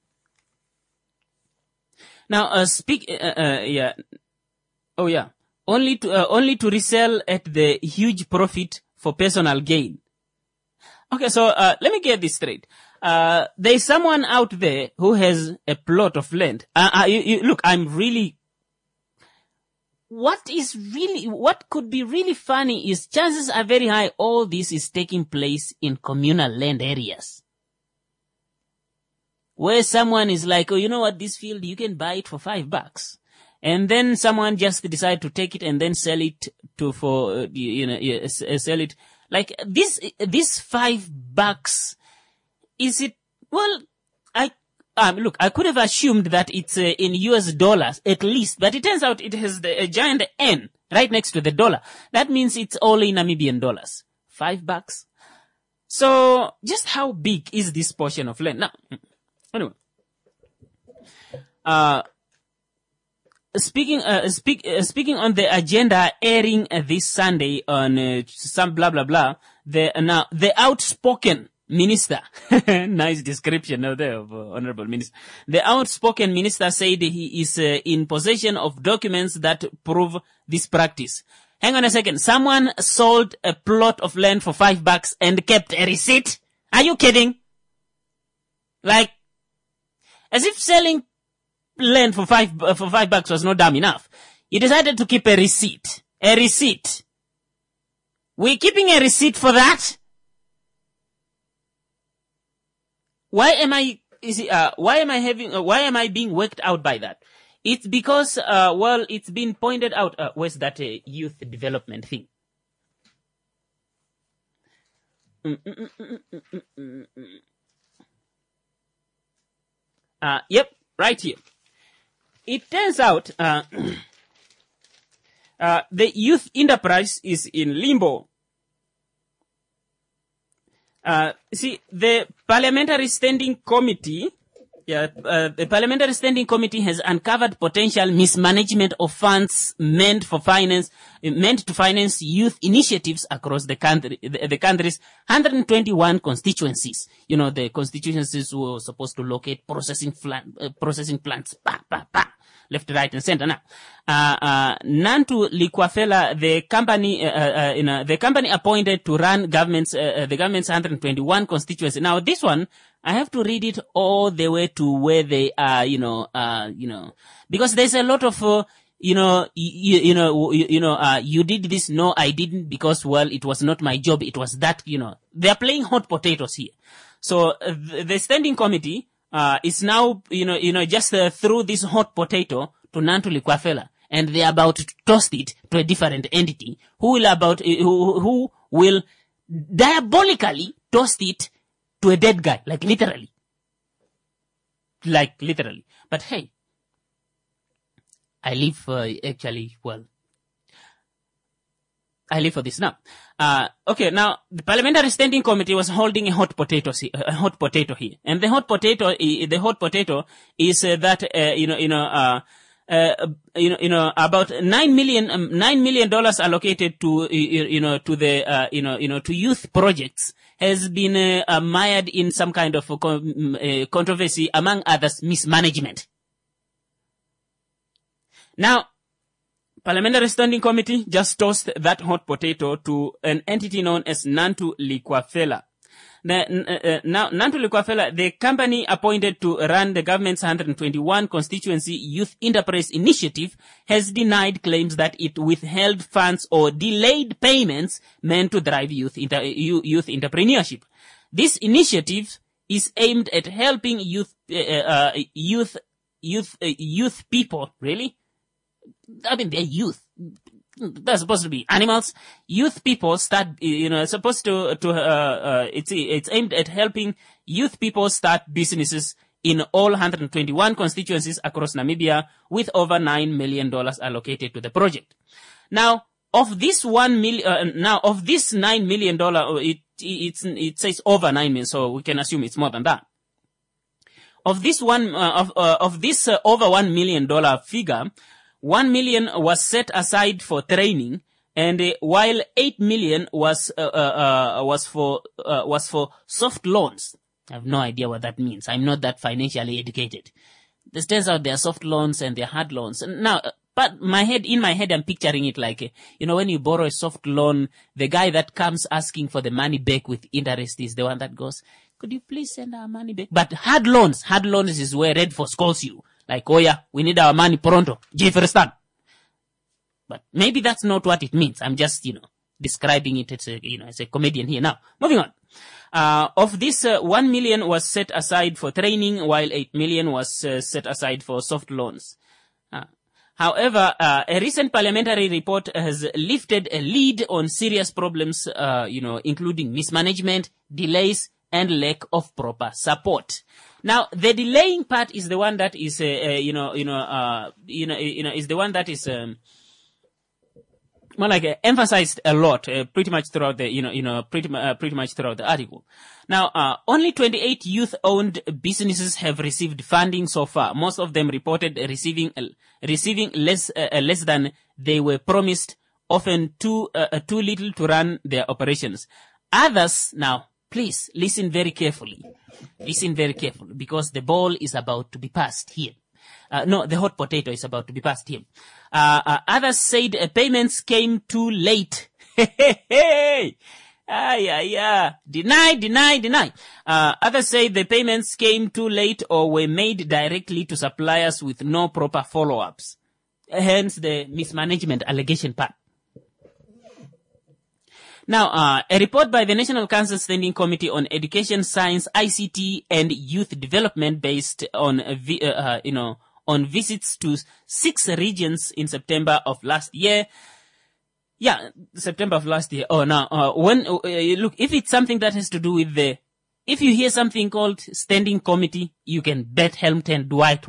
Now, uh, speak, uh, uh, yeah, oh yeah, only to, uh, only to resell at the huge profit for personal gain. Okay, so, uh, let me get this straight. Uh, there's someone out there who has a plot of land. Uh, uh you, you, look, I'm really, what is really, what could be really funny is chances are very high all this is taking place in communal land areas. Where someone is like, oh, you know what, this field, you can buy it for five bucks. And then someone just decide to take it and then sell it to, for, uh, you know, uh, sell it. Like, this, this five bucks, is it, well, I, um, look, I could have assumed that it's uh, in U S dollars at least, but it turns out it has the, a giant N right next to the dollar. That means it's all in Namibian dollars. Five bucks. So, just how big is this portion of land? Now, anyway. Uh, speaking, uh, speak, uh, speaking on the agenda airing uh, this Sunday on uh, some blah, blah, blah, the, uh, now, the outspoken minister, nice description now there of uh, Honorable Minister. The outspoken minister said he is uh, in possession of documents that prove this practice. Hang on a second. Someone sold a plot of land for five bucks and kept a receipt? Are you kidding? Like, as if selling land for five, uh, for five bucks was not dumb enough. You decided to keep a receipt. A receipt. We're keeping a receipt for that? Why am I, is it, uh, why am I having, uh, why am I being worked out by that? It's because, uh, well, it's been pointed out, uh, where's that, uh, youth development thing? Mm, mm, mm, mm, mm, mm, mm. Uh, yep, right here. It turns out, uh, Uh, the youth enterprise is in limbo. Uh, see, the Parliamentary Standing Committee, yeah, uh, the Parliamentary Standing Committee has uncovered potential mismanagement of funds meant for finance, meant to finance youth initiatives across the country, the, the country's one hundred twenty-one constituencies. You know, the constituencies were supposed to locate processing plant, uh, processing plants, bah, bah, bah, left, right, and center. Now, uh, uh, Nantu Likwafela, the company, uh, uh, you know, the company appointed to run government's, uh, the government's one hundred twenty-one constituency. Now, this one, I have to read it all the way to where they are, you know, uh, you know, because there's a lot of, uh, you know, you, you know, you, you know, uh, you did this. No, I didn't because, well, it was not my job. It was that, you know, they're playing hot potatoes here. So uh, the, the standing committee, uh, is now, you know, you know, just uh, threw this hot potato to Nantu Likwafela, and they're about to toss it to a different entity who will about, who, who will diabolically toss it to a dead guy, like literally. Like literally. But hey, I live uh, actually, well, I live for this now. Uh, okay, now, the Parliamentary Standing Committee was holding a hot potato, a hot potato here. And the hot potato, the hot potato is uh, that, uh, you know, you know, uh, uh, you know, you know, about nine million, um, nine million dollars allocated to, you, you know, to the, uh, you know, you know, to youth projects has been, uh, uh, mired in some kind of uh, controversy, among others, mismanagement. Now, Parliamentary Standing Committee just tossed that hot potato to an entity known as Nantu Likwafela. The, uh, now, Nantu Likwafela, the company appointed to run the government's one hundred twenty-one constituency youth enterprise initiative, has denied claims that it withheld funds or delayed payments meant to drive youth, inter- youth entrepreneurship. This initiative is aimed at helping youth, uh, uh, youth, youth, uh, youth people, really? I mean, they're youth. They're supposed to be animals. Youth people start, you know, supposed to, to, uh, uh, it's, it's aimed at helping youth people start businesses in all one hundred twenty-one constituencies across Namibia, with over nine million dollars allocated to the project. Now, of this one million, uh, now, of this nine million dollars, it, it's, it says over nine million, so we can assume it's more than that. Of this one, uh, of, uh, of this uh, over one million dollar figure, One million was set aside for training, and uh, while eight million was uh, uh, uh, was for uh, was for soft loans. I have no idea what that means. I'm not that financially educated. This turns out there are soft loans and there are hard loans. Now, but my head in my head, I'm picturing it like, uh, you know, when you borrow a soft loan, the guy that comes asking for the money back with interest is the one that goes, "Could you please send our money back?" But hard loans, hard loans is where Red Force calls you. Like, oh yeah, we need our money pronto. Jefferson. But maybe that's not what it means. I'm just, you know, describing it as a, you know, as a comedian here. Now, moving on. Uh, of this, uh, one million was set aside for training, while eight million was uh, set aside for soft loans. Uh, however, uh, a recent parliamentary report has lifted a lid on serious problems, uh, you know, including mismanagement, delays, and lack of proper support. Now, the delaying part is the one that is, uh, uh, you know, you know, uh, you know, you know, is the one that is, um, more like uh, emphasized a lot, uh, pretty much throughout the, you know, you know, pretty, uh, pretty much throughout the article. Now, uh, only twenty-eight youth-owned businesses have received funding so far. Most of them reported receiving, uh, receiving less, uh, less than they were promised, often too, uh, too little to run their operations. Others, now, please listen very carefully. Listen very carefully, because the ball is about to be passed here. Uh, no, the hot potato is about to be passed here. Uh, uh, others said uh, payments came too late. Hey, hey, hey. Ah, yeah, yeah. Deny, deny, deny. Uh, others say the payments came too late or were made directly to suppliers with no proper follow-ups. Hence the mismanagement allegation part. Now, uh, a report by the National Council Standing Committee on Education, Science, I C T, and Youth Development, based on, uh, vi- uh, uh, you know, on visits to six regions in September of last year. Yeah, September of last year. Oh, now, uh, when, uh, look, if it's something that has to do with the, if you hear something called Standing Committee, you can bet Helmton Dwight will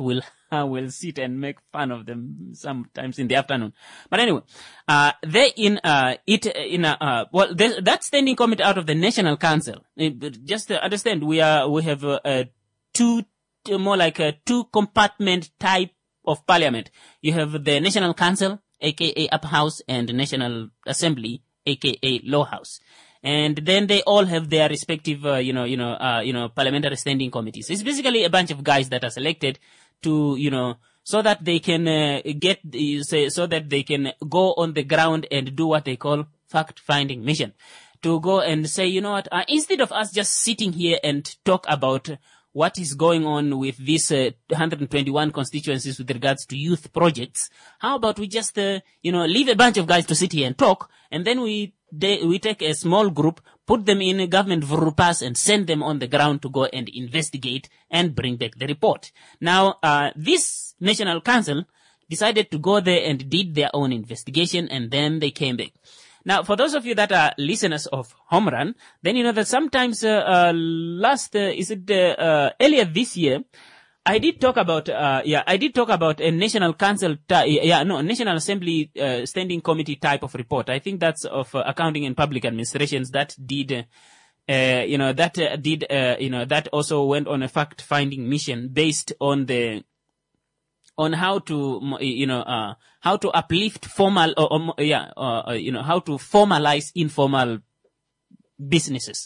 will sit and make fun of them sometimes in the afternoon. But anyway, uh, they in, uh, it, in, a, uh, well, that standing committee out of the National Council, just to understand, we are, we have, uh, uh two, more like a two compartment type of parliament. You have the National Council, aka Upper House, and the National Assembly, aka Lower House. And then they all have their respective, uh, you know, you know, uh, you know, parliamentary standing committees. It's basically a bunch of guys that are selected to, you know, so that they can uh, get, uh, so that they can go on the ground and do what they call fact-finding mission. To go and say, you know what, uh, instead of us just sitting here and talk about what is going on with these uh, one hundred twenty-one constituencies with regards to youth projects, how about we just, uh, you know, leave a bunch of guys to sit here and talk, and then we They, we take a small group, put them in a government vurupas, and send them on the ground to go and investigate and bring back the report. Now, uh, this National Council decided to go there and did their own investigation, and then they came back. Now, for those of you that are listeners of Home Run, then you know that sometimes, uh, uh last, uh, is it, uh, uh, earlier this year, I did talk about, uh, yeah, I did talk about a National Council, t- yeah, no, National Assembly, uh, Standing Committee type of report. I think that's of uh, Accounting and Public Administrations that did, uh, uh you know, that uh, did, uh, you know, that also went on a fact-finding mission based on the, on how to, you know, uh, how to uplift formal, or, or yeah, uh, you know, how to formalize informal businesses.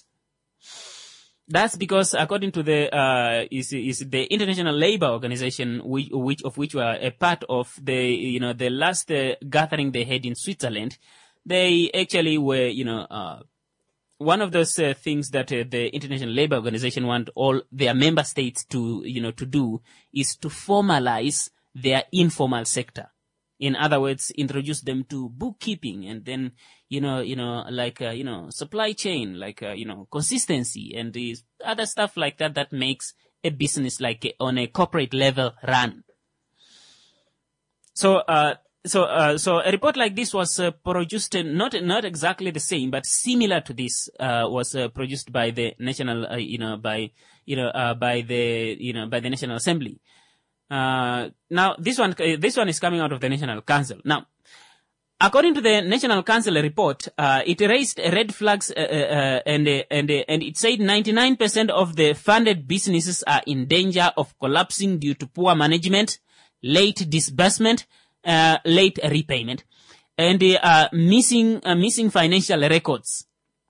That's because, according to the uh, is is the International Labour Organization, which, which of which were a part of the you know the last uh, gathering they had in Switzerland, they actually were you know uh, one of those uh, things that uh, the International Labour Organization want all their member states to you know to do is to formalize their informal sector. In other words, introduce them to bookkeeping, and then, you know, you know, like, uh, you know, supply chain, like, uh, you know, consistency and the other stuff like that, that makes a business like a, on a corporate level run. So, uh, so, uh, so a report like this was uh, produced, uh, not, not exactly the same, but similar to this, uh, was uh, produced by the national, uh, you know, by, you know, uh, by the, you know, by the National Assembly. Uh, now this one, uh, this one is coming out of the National Council. Now, according to the National Council report, uh, it raised red flags, uh, uh, and, uh, and, uh, and it said ninety-nine percent of the funded businesses are in danger of collapsing due to poor management, late disbursement, uh, late repayment, and, uh, uh missing, uh, missing financial records.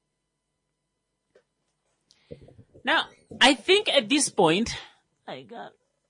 Now, I think at this point, I got,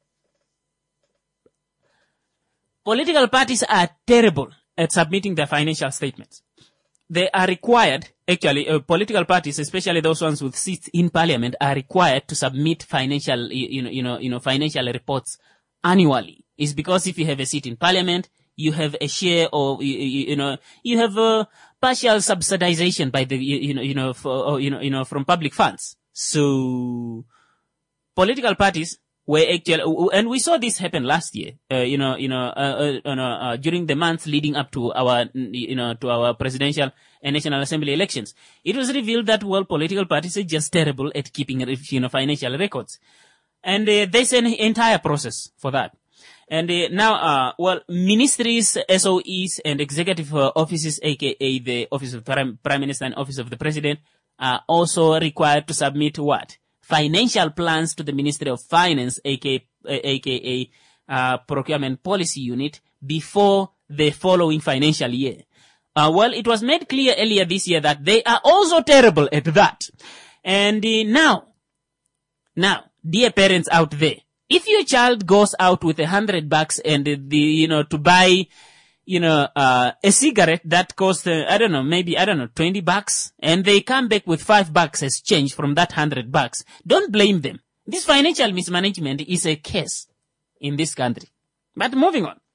political parties are terrible at submitting their financial statements. They are required, actually, uh, political parties, especially those ones with seats in parliament, are required to submit financial, you know, you know, you know, financial reports annually. It's because if you have a seat in parliament, you have a share, or you, you, you know, you have a partial subsidization by the, you, you know, you know, for, or, you know, you know, from public funds. So, political parties were actually, and we saw this happen last year, uh, you know, you know, uh, uh, uh, during the months leading up to our, you know, to our presidential and National Assembly elections. It was revealed that, well, political parties are just terrible at keeping, you know, financial records. And uh, there's an entire process for that. And uh, now, uh, well, ministries, S O Es, and executive uh, offices, aka the Office of Prime, Prime Minister and Office of the President, are also required to submit what? Financial plans to the Ministry of Finance, aka, aka uh, Procurement Policy Unit, before the following financial year. Uh, well, it was made clear earlier this year that they are also terrible at that. And uh, now, now, dear parents out there, if your child goes out with a hundred bucks and uh, the, you know, to buy, you know, uh, a cigarette that costs, uh, I don't know, maybe, I don't know, twenty bucks, and they come back with five bucks as change from that hundred bucks, don't blame them. This financial mismanagement is a case in this country. But moving on.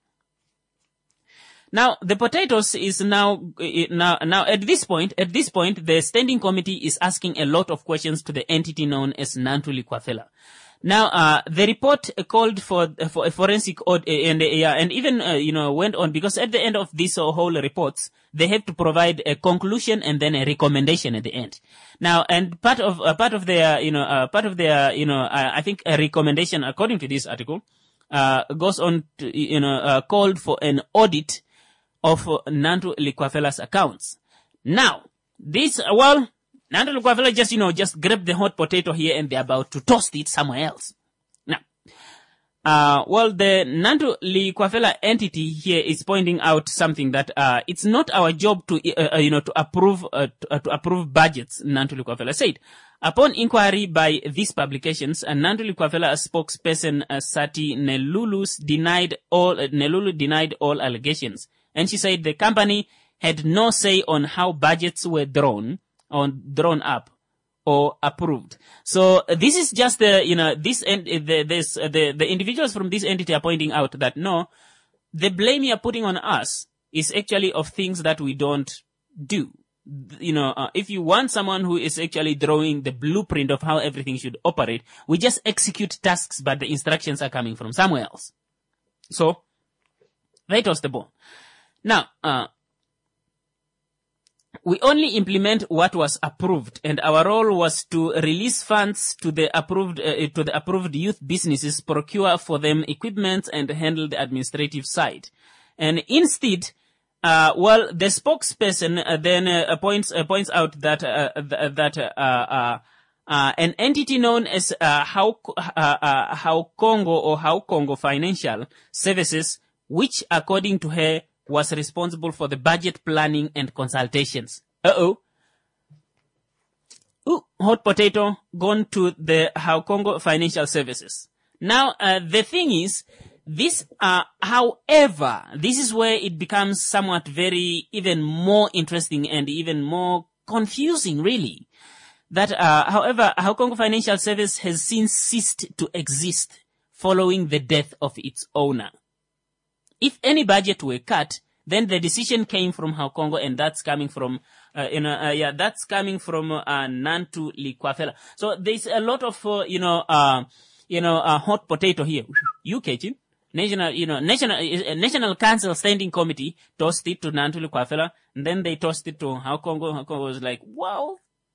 Now, the potatoes is now, now, now at this point, at this point, the standing committee is asking a lot of questions to the entity known as Nantuli Kwafela. Now, uh, the report called for, for a forensic audit, and, uh, and even, uh, you know, went on, because at the end of these uh, whole reports, they have to provide a conclusion and then a recommendation at the end. Now, and part of, uh, part of their, you know, uh, part of their, you know, uh, I think a recommendation, according to this article, uh, goes on to, you know, uh, called for an audit of uh, Nantu Likwafela's accounts. Now, this, uh, well, Nantu Likwafela just, you know, just grabbed the hot potato here and they're about to toast it somewhere else. Now, uh, well, the Nantu Likwafela entity here is pointing out something that, uh, it's not our job to, uh, you know, to approve, uh, to, uh, to approve budgets, Nantu Likwafela said. Upon inquiry by these publications, uh, Nantu Likwafela spokesperson uh, Sati Nelulu's denied all, uh, Nelulu denied all allegations. And she said the company had no say on how budgets were drawn, or drawn up, or approved. So uh, this is just the, you know, this and uh, the, this, uh, the, the individuals from this entity are pointing out that no, the blame you're putting on us is actually of things that we don't do. You know, uh, if you want someone who is actually drawing the blueprint of how everything should operate, we just execute tasks, but the instructions are coming from somewhere else. So, that was the ball. Now, uh, we only implement what was approved, and our role was to release funds to the approved, uh, to the approved youth businesses, procure for them equipment, and handle the administrative side. And instead, Uh, well, the spokesperson uh, then uh, points uh, points out that uh, th- that uh, uh, uh, an entity known as uh, how uh, uh, how Congo or how Congo Financial Services, which according to her was responsible for the budget planning and consultations. Uh oh. Ooh, hot potato gone to the how Congo Financial Services. Now, uh, the thing is. This, uh, however, this is where it becomes somewhat very, even more interesting and even more confusing, really. That, uh, however, how Congo Financial Service has since ceased to exist following the death of its owner. If any budget were cut, then the decision came from how Congo, and that's coming from, uh, you know, uh, yeah, that's coming from, uh, Nantu Likwafela. So there's a lot of, uh, you know, uh, you know, uh, hot potato here. You catch it? National, you know, National, uh, National Council Standing Committee tossed it to Nantu Likwafela, and then they tossed it to how Congo. How Congo was like, wow.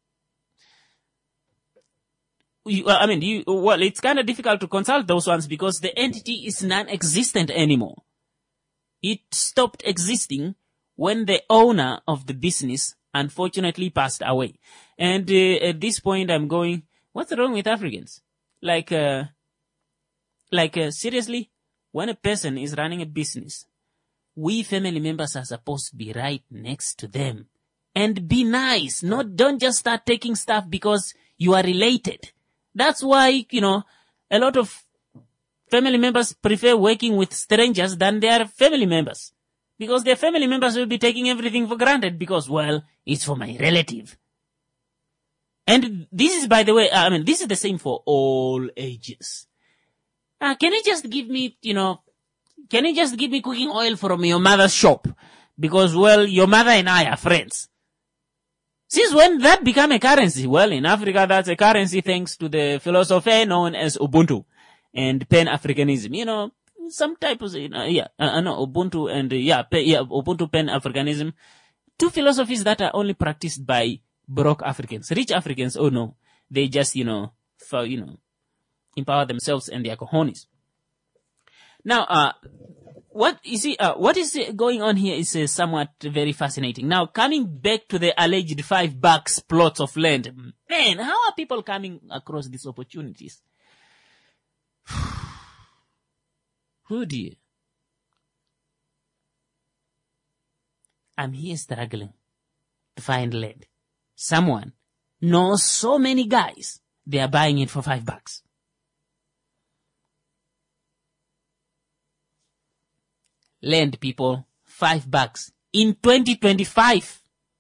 You, uh, I mean, you, well, it's kind of difficult to consult those ones because the entity is non-existent anymore. It stopped existing when the owner of the business unfortunately passed away. And uh, at this point, I'm going, what's wrong with Africans? Like, uh, like uh, seriously? When a person is running a business, we family members are supposed to be right next to them and be nice. Not, don't just start taking stuff because you are related. That's why, you know, a lot of family members prefer working with strangers than their family members. Because their family members will be taking everything for granted because, well, it's for my relative. And this is, by the way, I mean, this is the same for all ages. Uh, can you just give me, you know, can you just give me cooking oil from your mother's shop? Because, well, your mother and I are friends. Since when that became a currency? Well, in Africa, that's a currency thanks to the philosophy known as Ubuntu and Pan-Africanism. You know, some type of, you know, yeah, uh, no, Ubuntu and, uh, yeah, pe- yeah, Ubuntu Pan-Africanism. Two philosophies that are only practiced by broke Africans. Rich Africans, oh no, they just, you know, for, you know, empower themselves and their cojones. Now, uh, what, you see, uh, what is going on here is uh, somewhat very fascinating. Now, coming back to the alleged five bucks plots of land, man, how are people coming across these opportunities? Oh dear. I'm here struggling to find land. Someone knows so many guys, they are buying it for five bucks. Land, people, five bucks in twenty twenty-five.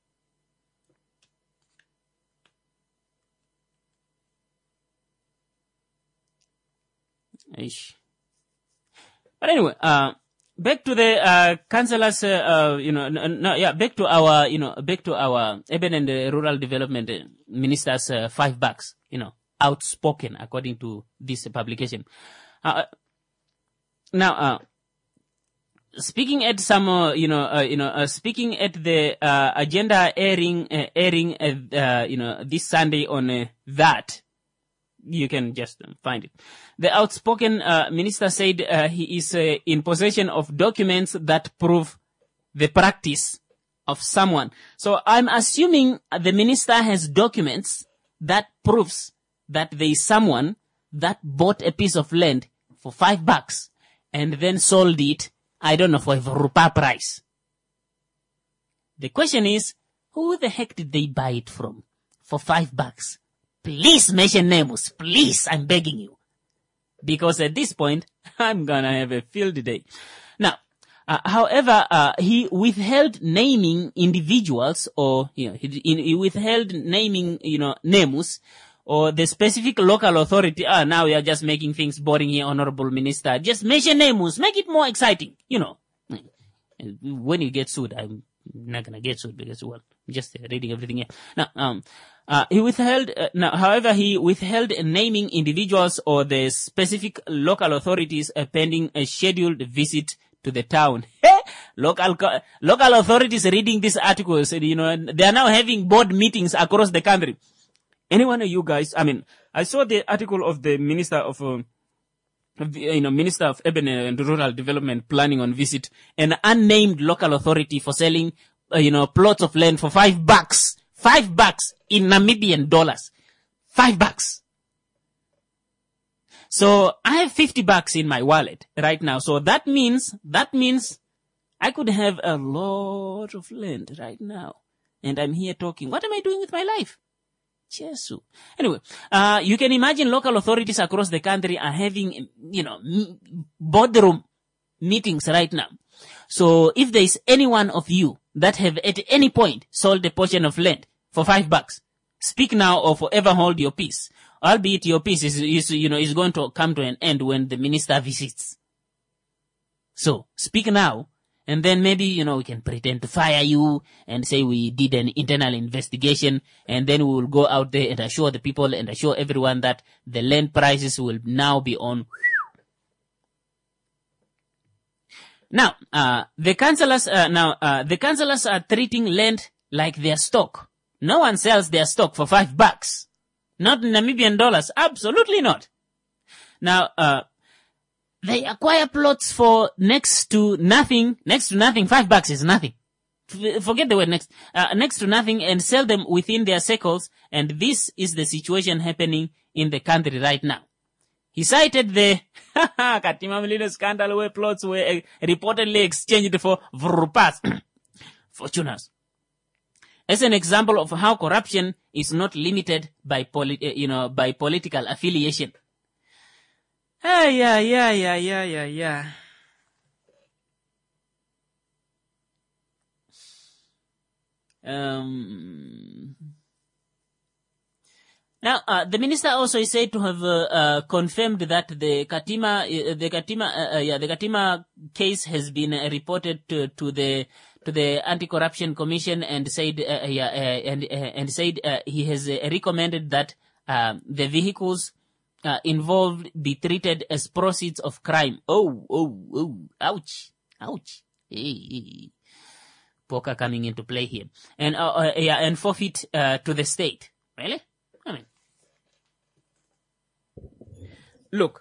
Ish. But anyway, uh, back to the uh, councillors, uh, uh, you know, no, no, yeah, back to our, you know, back to our urban and uh, rural development uh, minister's uh, five bucks, you know, outspoken according to this publication. Uh, now, uh, speaking at some, uh, you know, uh, you know, uh, speaking at the uh, agenda airing, uh, airing, uh, uh, you know, this Sunday on uh, that, You can just find it. The outspoken uh, minister said uh, he is uh, in possession of documents that prove the practice of someone. So I'm assuming the minister has documents that proves that there is someone that bought a piece of land for five bucks and then sold it, I don't know, for a rupa price. The question is, who the heck did they buy it from for five bucks? Please mention names. Please, I'm begging you. Because at this point, I'm gonna have a field day. Now, uh, however, uh, he withheld naming individuals or, you know, he, he withheld naming, you know, names or the specific local authority. Ah, now we are just making things boring here, Honorable Minister. Just mention names. Make it more exciting, you know. When you get sued, I'm not gonna get sued because, well, I'm just uh, reading everything here. Now, um, uh, he withheld, uh, now, however, he withheld naming individuals or the specific local authorities uh, pending a scheduled visit to the town. local, local authorities reading this article said, you know, they are now having board meetings across the country. Anyone of you guys, I mean, I saw the article of the Minister of, uh, you know, Minister of Urban and Rural Development planning on visit an unnamed local authority for selling, uh, you know, plots of land for five bucks. Five bucks in Namibian dollars. Five bucks. So I have fifty bucks in my wallet right now. So that means, that means I could have a lot of land right now. And I'm here talking. What am I doing with my life? Jesu. Anyway, uh, you can imagine local authorities across the country are having, you know, boardroom meetings right now. So if there is any one of you that have at any point sold a portion of land for five bucks, speak now or forever hold your peace. Albeit your peace is, is, you know, is going to come to an end when the minister visits. So speak now. And then maybe, you know, we can pretend to fire you and say we did an internal investigation, and then we will go out there and assure the people and assure everyone that the land prices will now be on. Now, uh, the councillors, uh, now, uh, the councillors are treating land like their stock. No one sells their stock for five bucks. Not Namibian dollars. Absolutely not. Now, uh, they acquire plots for next to nothing. Next to nothing. Five bucks is nothing. Forget the word next. Uh, next to nothing, and sell them within their circles. And this is the situation happening in the country right now. He cited the Katima Mulilo scandal where plots were uh, reportedly exchanged for vrupas, fortunas, as an example of how corruption is not limited by poli- uh, you know, by political affiliation. Ah, yeah, yeah, yeah, yeah, yeah, yeah. Um, now, uh, the minister also is said to have uh, uh, confirmed that the Katima, uh, the Katima, uh, uh, yeah, the Katima case has been uh, reported to, to the to the Anti-Corruption Commission, and said, uh, yeah, uh, and uh, and said uh, he has uh, recommended that uh, the vehicles Uh, involved be treated as proceeds of crime. Oh, oh, oh, ouch, ouch. Hey, hey. Poker coming into play here. And, uh, uh, yeah, and forfeit, uh, to the state. Really? I mean, look.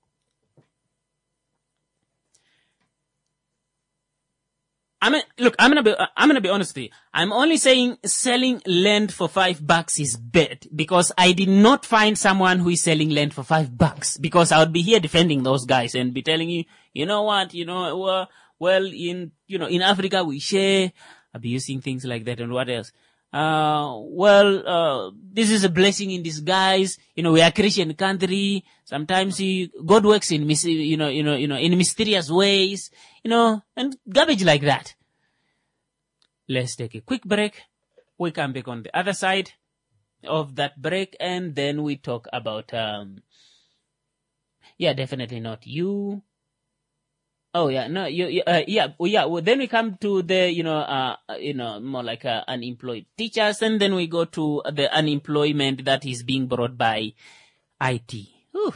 I mean, look, I'm gonna be, I'm gonna be honest with you. I'm only saying selling land for five bucks is bad because I did not find someone who is selling land for five bucks, because I would be here defending those guys and be telling you, you know what, you know, well, well in, you know, in Africa we share, I'll be using things like that, and what else? Uh, well, uh, this is a blessing in disguise. You know, we are a Christian country. Sometimes he, God works in, you know, you know, you know, in mysterious ways, you know, and garbage like that. Let's take a quick break. We come back on the other side of that break, and then we talk about, um, yeah, definitely not you. Oh yeah, no, you, uh, yeah, well, yeah. Well, then we come to the, you know, uh, you know, more like uh, unemployed teachers, and then we go to the unemployment that is being brought by I T. Whew.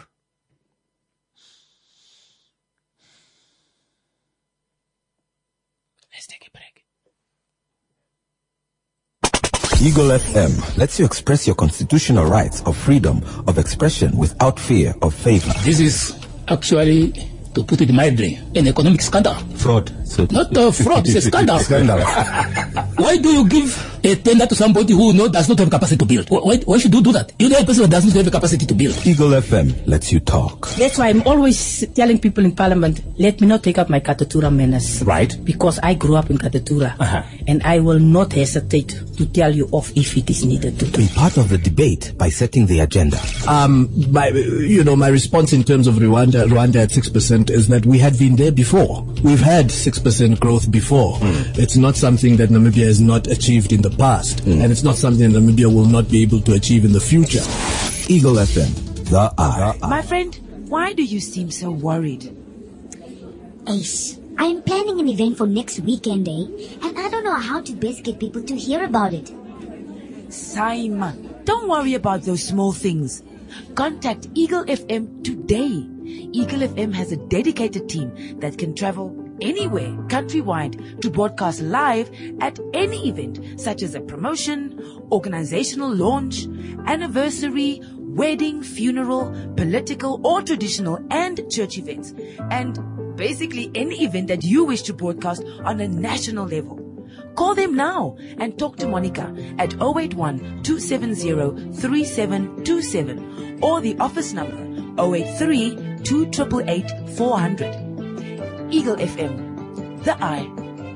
Let's take a break. Eagle F M lets you express your constitutional rights of freedom of expression without fear of favor. This is actually, to put it mildly, an economic scandal. Fraud. So Not a fraud, it's a scandal. Scandal. Why do you give a tender to somebody who no, does not have capacity to build? Why, why should you do that? You know a person that does not have the capacity to build. Eagle F M lets you talk. That's why I'm always telling people in Parliament, let me not take up my Katatura menace. Right. Because I grew up in Katatura. Uh-huh. And I will not hesitate to tell you off if it is needed to. Be part of the debate by setting the agenda. Um, my, you know, my response in terms of Rwanda, Rwanda at six percent is that we had been there before. We've had six percent growth before. Mm. It's not something that Namibia has not achieved in the past. Mm. And it's not something that Namibia will not be able to achieve in the future. Eagle F M, the eye. My friend, why do you seem so worried? Ace, I am planning an event for next weekend, eh? And I don't know how to best get people to hear about it. Simon, don't worry about those small things. Contact Eagle F M today. Eagle F M has a dedicated team that can travel anywhere countrywide to broadcast live at any event, such as a promotion, organizational launch, anniversary, wedding, funeral, political or traditional and church events, and basically any event that you wish to broadcast on a national level. Call them now and talk to Monica at zero eight one, two seven zero, three seven two seven or the office number zero eight three, two eight eight, four hundred. Eagle F M, the eye.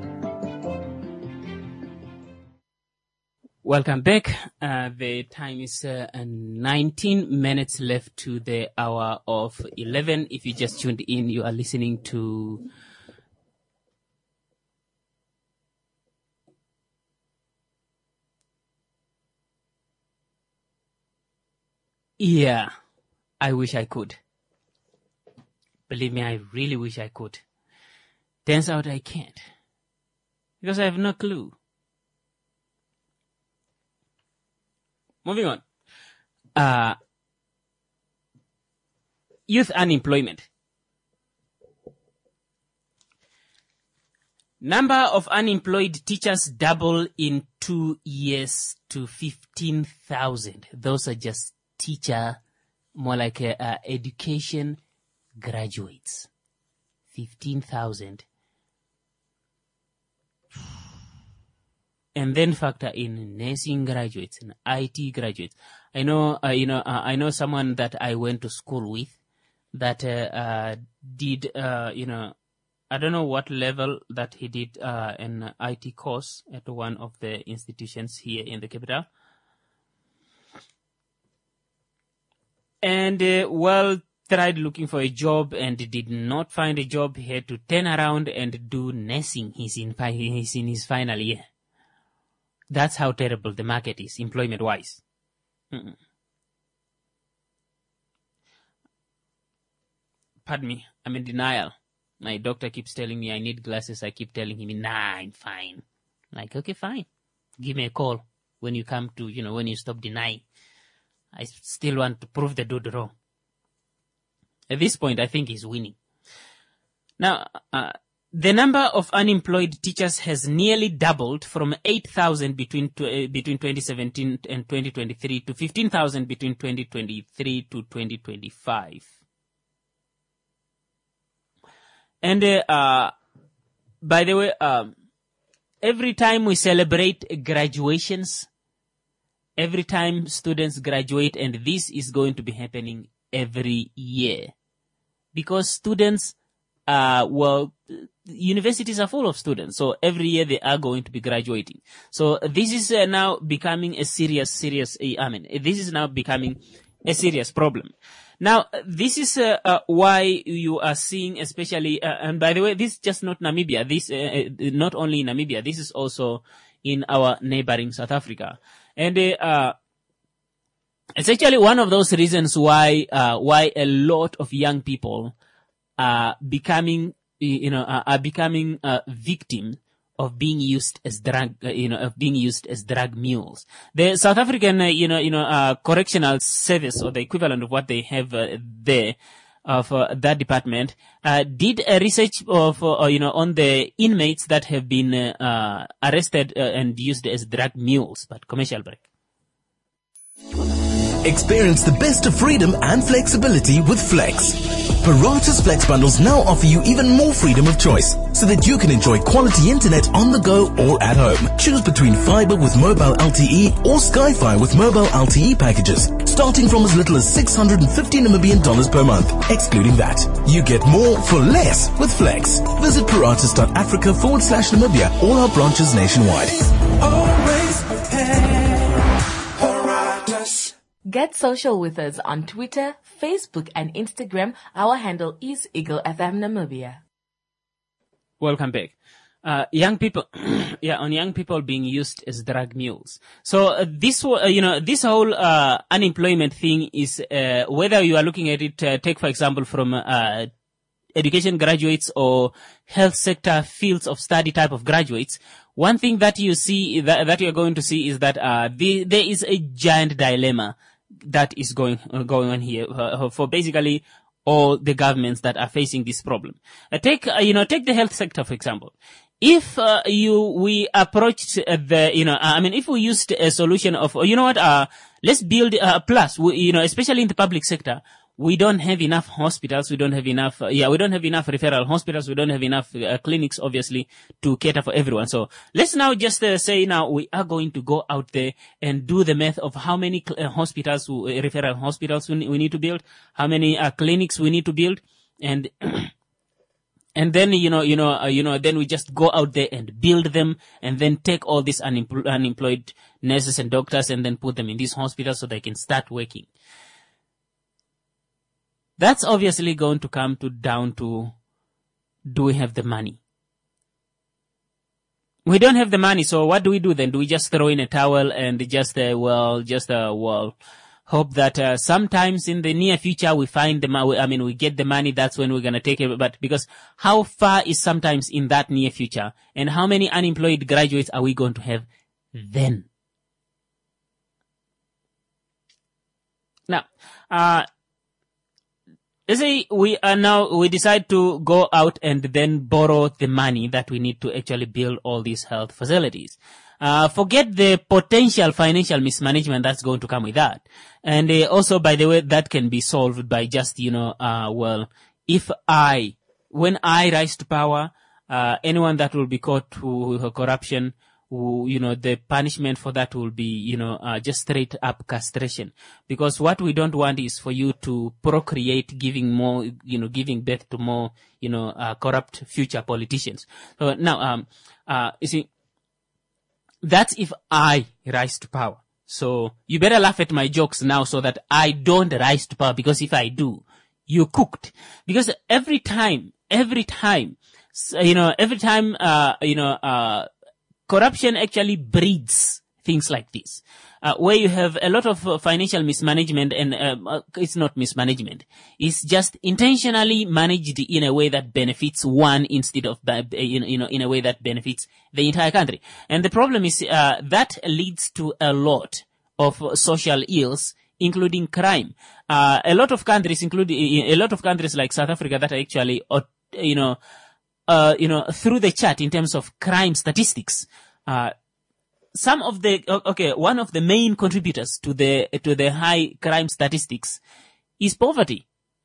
Welcome back. Uh, the time is uh, nineteen minutes left to the hour of eleven. If you just tuned in, you are listening to Yeah, I wish I could. Believe me, I really wish I could. Turns out I can't. Because I have no clue. Moving on. Uh, youth unemployment. Number of unemployed teachers double in two years to fifteen thousand. Those are just teacher, more like a, uh, education graduates. fifteen thousand. And then factor in nursing graduates and I T graduates. I know, uh, you know, uh, I know someone that I went to school with that uh, uh, did, uh, you know, I don't know what level that he did uh, an I T course at one of the institutions here in the capital. And uh, well, tried looking for a job and did not find a job. He had to turn around and do nursing. He's in, he's in his final year. That's how terrible the market is, employment-wise. Mm-mm. Pardon me, I'm in denial. My doctor keeps telling me I need glasses. I keep telling him, nah, I'm fine. Like, okay, fine. Give me a call when you come to, you know, when you stop denying. I still want to prove the dude wrong. At this point, I think he's winning. Now, uh, the number of unemployed teachers has nearly doubled from eight thousand between uh, between twenty seventeen and twenty twenty-three to fifteen thousand between twenty twenty-three to twenty twenty-five. And uh, uh, by the way, um, every time we celebrate graduations, every time students graduate, and this is going to be happening every year, because students, uh, well, universities are full of students, so every year they are going to be graduating. So this is uh, now becoming a serious, serious, I mean, this is now becoming a serious problem. Now, this is uh, uh, why you are seeing, especially, uh, and by the way, this is just not Namibia. This, uh, not only in Namibia, this is also in our neighboring South Africa. And uh, uh, it's actually one of those reasons why uh, why a lot of young people are becoming, you know, uh, are becoming uh, victims of being used as drug, uh, you know, of being used as drug mules. The South African, uh, you know, you know, uh, correctional service, or the equivalent of what they have uh, there, of uh, that department, uh, did a research of, uh, you know, on the inmates that have been uh, uh, arrested uh, and used as drug mules. But commercial break. Experience the best of freedom and flexibility with Flex. Parata's Flex bundles now offer you even more freedom of choice so that you can enjoy quality internet on the go or at home. Choose between fiber with mobile L T E or Sky-Fi with mobile L T E packages, starting from as little as six hundred fifty Namibian dollars per month. Excluding that, you get more for less with Flex. Visit paratus.africa forward slash Namibia, all our branches nationwide. Always Paratus. Get social with us on Twitter, Facebook, and Instagram. Our handle is Eagle F M Namibia. Welcome back. Uh, young people, yeah, on young people being used as drug mules. So uh, this, uh, you know, this whole uh, unemployment thing is uh, whether you are looking at it. Uh, take for example from uh, education graduates or health sector fields of study type of graduates. One thing that you see that, that you are going to see is that uh, the, there is a giant dilemma that is going uh, going on here uh, for basically all the governments that are facing this problem. Uh, take uh, you know take the health sector for example. If uh, you we approached uh, the you know uh, I mean if we used a solution of uh, you know what uh let's build a uh, plus we, you know especially in the public sector. We don't have enough hospitals. We don't have enough, uh, yeah, we don't have enough referral hospitals. We don't have enough uh, clinics, obviously, to cater for everyone. So let's now just uh, say now we are going to go out there and do the math of how many cl- uh, hospitals, uh, referral hospitals we, we need to build, how many uh, clinics we need to build, and and then you know, you know, uh, you know, then we just go out there and build them, and then take all these unempl- unemployed nurses and doctors, and then put them in these hospitals so they can start working. That's obviously going to come to down to, do we have the money? We don't have the money, so what do we do then? Do we just throw in a towel and just, uh, well, just, uh, well, hope that, uh, sometimes in the near future we find the money, I mean, we get the money, that's when we're gonna take it, but because how far is sometimes in that near future? And how many unemployed graduates are we going to have then? Now, uh, let's say we are now, we decide to go out and then borrow the money that we need to actually build all these health facilities. Uh, forget the potential financial mismanagement that's going to come with that. And uh, also, by the way, that can be solved by just, you know, uh, well, if I, when I rise to power, uh, anyone that will be caught with corruption, who, you know, the punishment for that will be, you know, uh, just straight up castration. Because what we don't want is for you to procreate, giving more, you know, giving birth to more, you know, uh, corrupt future politicians. So now, um, uh, you see, that's if I rise to power. So you better laugh at my jokes now so that I don't rise to power, because if I do, you're cooked. Because every time, every time, you know, every time, uh, you know, uh, corruption actually breeds things like this, uh, where you have a lot of uh, financial mismanagement, and um, uh, it's not mismanagement. It's just intentionally managed in a way that benefits one instead of, uh, you know, in a way that benefits the entire country. And the problem is uh, that leads to a lot of uh, social ills, including crime. Uh, a lot of countries, including a lot of countries like South Africa, that are actually, uh, you know, Uh, you know, through the chart in terms of crime statistics. Uh, some of the, okay, one of the main contributors to the, to the high crime statistics is poverty.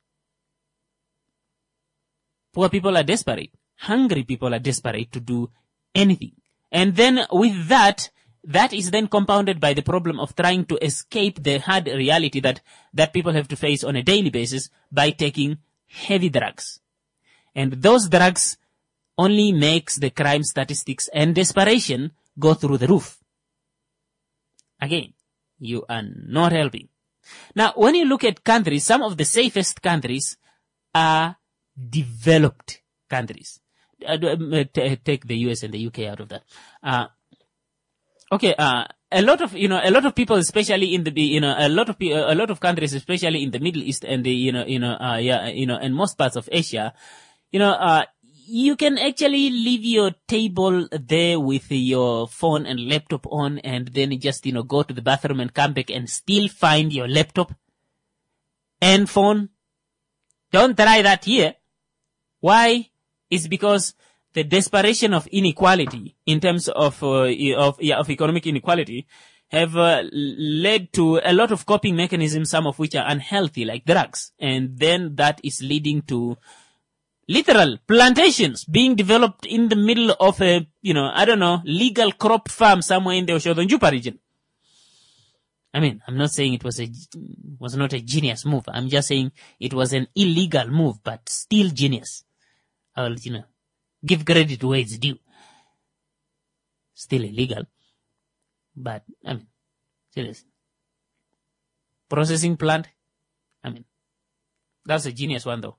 Poor people are desperate. Hungry people are desperate to do anything. And then with that, that is then compounded by the problem of trying to escape the hard reality that, that people have to face on a daily basis by taking heavy drugs. And those drugs only makes the crime statistics and desperation go through the roof. Again, you are not helping. Now, when you look at countries, some of the safest countries are developed countries. Uh, take the U S and the U K out of that. Uh, okay, uh, a lot of, you know, a lot of people, especially in the, you know, a lot of, a lot of countries, especially in the Middle East and the, you know, you know, uh, yeah, you know, and most parts of Asia, you know, uh, you can actually leave your table there with your phone and laptop on, and then just, you know, go to the bathroom and come back and still find your laptop and phone Don't try that here. Why? It's because the desperation of inequality in terms of uh, of yeah, of economic inequality have uh, led to a lot of coping mechanisms, some of which are unhealthy, like drugs, and then that is leading to literal plantations being developed in the middle of a, you know, I don't know, legal crop farm somewhere in the Oshodonjupa region. I mean, I'm not saying it was a was not a genius move. I'm just saying it was an illegal move, but still genius. I'll, you know, give credit where it's due. Still illegal, but I mean, seriously, processing plant. I mean, that's a genius one though.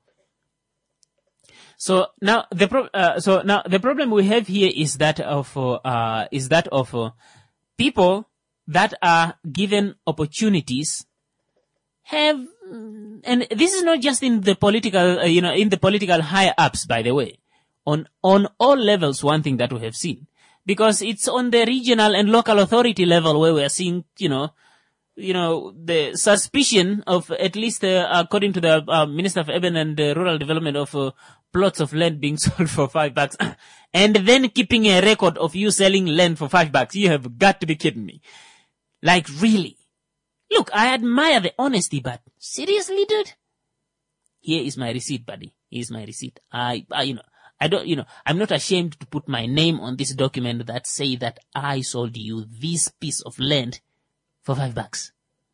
So now the pro- uh, so now the problem we have here is that of uh, is that of uh, people that are given opportunities have, and this is not just in the political, uh, you know, in the political higher ups, by the way, on on all levels. One thing that we have seen, because it's on the regional and local authority level where we are seeing, you know. You know, the suspicion of, at least uh, according to the uh, Minister of Urban and uh, Rural Development, of uh, plots of land being sold for five bucks and then keeping a record of you selling land for five bucks. You have got to be kidding me. Like, really? Look, I admire the honesty, but seriously, dude? Here is my receipt, buddy. Here's my receipt. I, I, you know, I don't, you know, I'm not ashamed to put my name on this document that say that I sold you this piece of land for five bucks.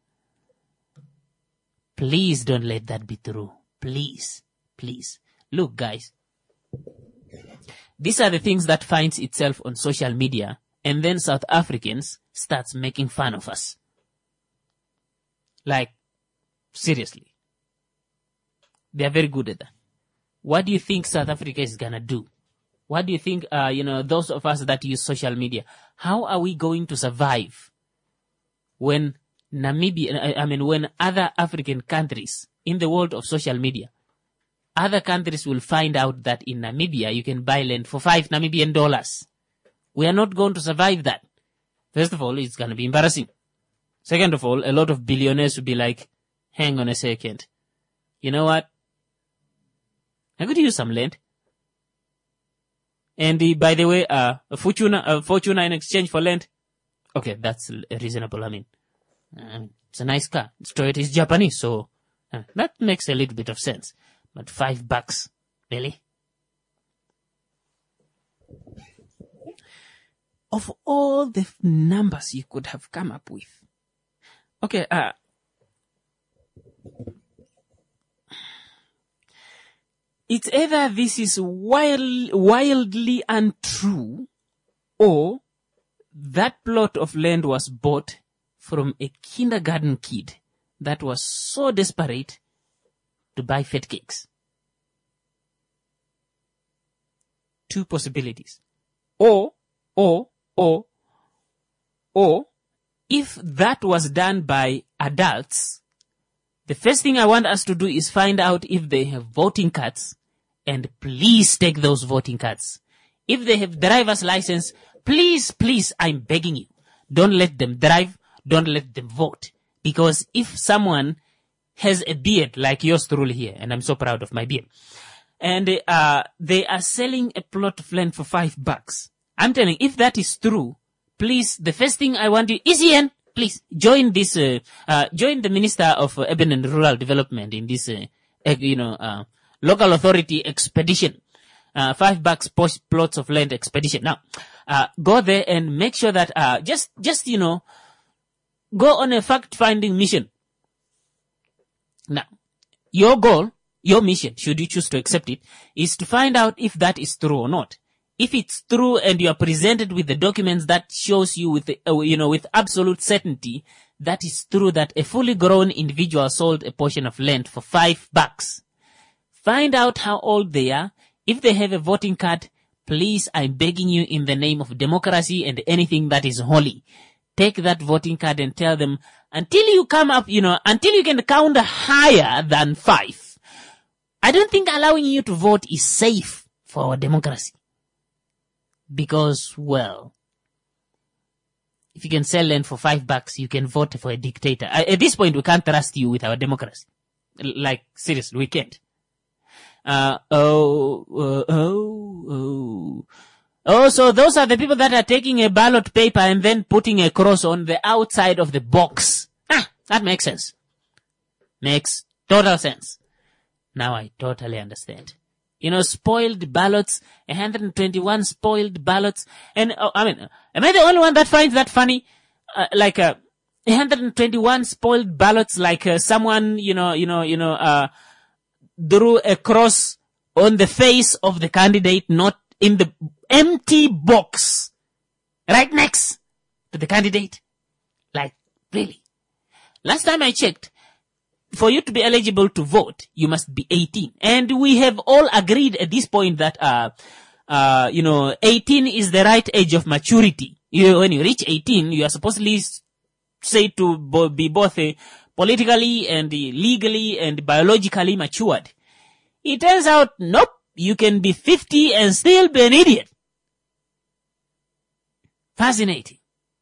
Please don't let that be true. Please, please. Look, guys, these are the things that finds itself on social media, and then South Africans starts making fun of us. Like, seriously. They are very good at that. What do you think South Africa is gonna do? What do you think, uh, you know, those of us that use social media, how are we going to survive when Namibia, I mean, when other African countries in the world of social media, other countries will find out that in Namibia you can buy land for five Namibian dollars. We are not going to survive that. First of all, it's going to be embarrassing. Second of all, a lot of billionaires will be like, hang on a second. You know what? I could use some land. And uh, by the way, uh, Fortuna, uh, Fortuna in exchange for land. Okay, that's reasonable. I mean, uh, it's a nice car. It's Toyota is Japanese, so uh, that makes a little bit of sense. But five bucks, really? Of all the f- numbers you could have come up with. Okay, uh, it's either this is wild, wildly untrue, or that plot of land was bought from a kindergarten kid that was so desperate to buy fat cakes. Two possibilities. Or, or, or, or, if that was done by adults, the first thing I want us to do is find out if they have voting cards, and please take those voting cards. If they have driver's license, please, please, I'm begging you, don't let them drive, don't let them vote. Because if someone has a beard like yours truly here, and I'm so proud of my beard, and uh, they are selling a plot of land for five bucks, I'm telling you, if that is true, please, the first thing I want you, Isian, please join this, uh, uh, join the Minister of uh, Urban and Rural Development in this, uh, uh, you know, uh, local authority expedition, uh, five bucks post plots of land expedition. Now, uh, go there and make sure that, uh, just, just, you know, go on a fact-finding mission. Now, your goal, your mission, should you choose to accept it, is to find out if that is true or not. If it's true and you are presented with the documents that shows you with, uh, you know, with absolute certainty that is true that a fully grown individual sold a portion of land for five bucks. Find out how old they are. If they have a voting card, please, I'm begging you in the name of democracy and anything that is holy, take that voting card and tell them, until you come up, you know, until you can count higher than five, I don't think allowing you to vote is safe for our democracy. Because, well, if you can sell land for five bucks, you can vote for a dictator. At this point, we can't trust you with our democracy. Like, seriously, we can't. Uh, oh, uh, oh, oh. Oh, so those are the people that are taking a ballot paper and then putting a cross on the outside of the box. Ah, that makes sense. Makes total sense. Now I totally understand. You know, spoiled ballots, one hundred twenty-one spoiled ballots. And, oh, I mean, am I the only one that finds that funny? Uh, like, uh, one hundred twenty-one spoiled ballots, like, uh, someone, you know, you know, you know, uh, drew a cross on the face of the candidate, not in the empty box, right next to the candidate. Like, really? Last time I checked, for you to be eligible to vote, you must be eighteen. And we have all agreed at this point that, uh, uh, you know, eighteen is the right age of maturity. You, when you reach eighteen, you are supposedly said to bo- be both uh, politically and uh, legally and biologically matured. It turns out, nope, you can be fifty and still be an idiot. Fascinating.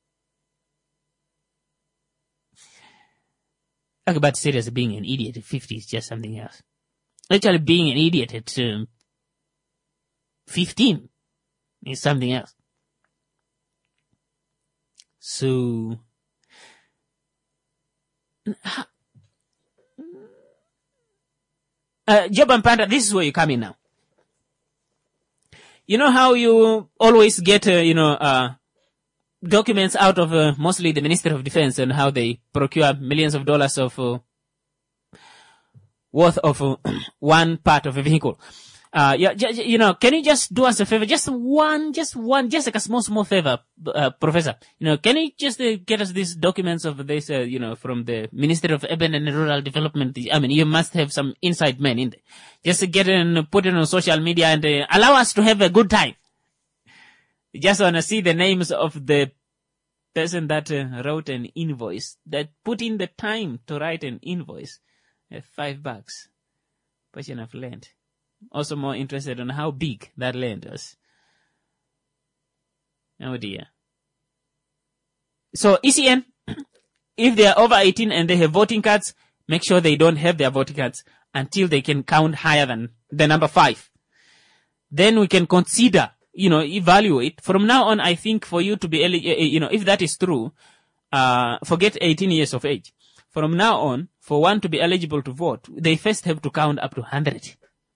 Okay, but seriously, being an idiot at fifty is just something else. Actually, being an idiot at um, fifteen is something else. So, uh, Job and Panda, this is where you come in now. You know how you always get, uh, you know, uh, documents out of uh, mostly the Ministry of Defense and how they procure millions of dollars of uh, worth of uh, one part of a vehicle. Uh, yeah, j- j- you know, can you just do us a favor? Just one, just one, just like a small, small favor, uh, Professor. You know, can you just uh, get us these documents of this, uh, you know, from the Ministry of Urban and Rural Development? I mean, you must have some inside men in there. Just uh, get it and put it on social media and uh, allow us to have a good time. Just want to see the names of the person that uh, wrote an invoice, that put in the time to write an invoice. Uh, five bucks. Portion of land. Also more interested on how big that land was. Oh dear. So E C N, if they are over eighteen and they have voting cards, make sure they don't have their voting cards until they can count higher than the number five. Then we can consider, you know, evaluate. From now on, I think for you to be, you know, if that is true, uh, forget eighteen years of age. From now on, for one to be eligible to vote, they first have to count up to one hundred.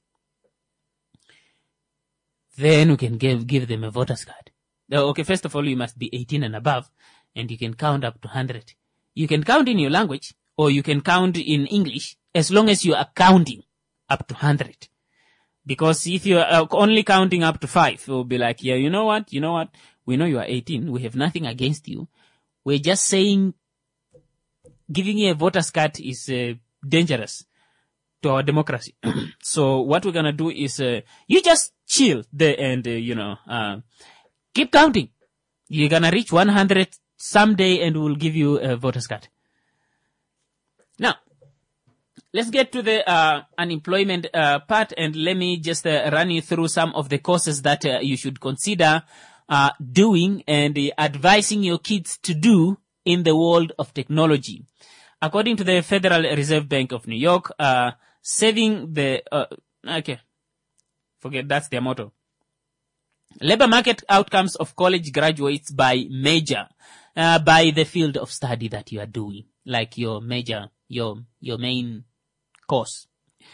Then we can give, give them a voter's card. Okay, first of all, you must be eighteen and above, and you can count up to one hundred. You can count in your language, or you can count in English, as long as you are counting up to one hundred. Because if you are only counting up to five, it will be like, yeah, you know what, you know what, we know you are eighteen, we have nothing against you. We're just saying giving you a voter's card is uh, dangerous to our democracy. So what we're going to do is, uh, you just chill there and, uh, you know, uh, keep counting. You're going to reach one hundred someday and we'll give you a voter's card. Now, let's get to the uh, unemployment uh, part, and let me just uh, run you through some of the courses that uh, you should consider uh, doing and uh, advising your kids to do in the world of technology. According to the Federal Reserve Bank of New York, uh, saving the, uh, okay, forget, that's their motto. Labor market outcomes of college graduates by major, uh, by the field of study that you are doing, like your major, your, your main course.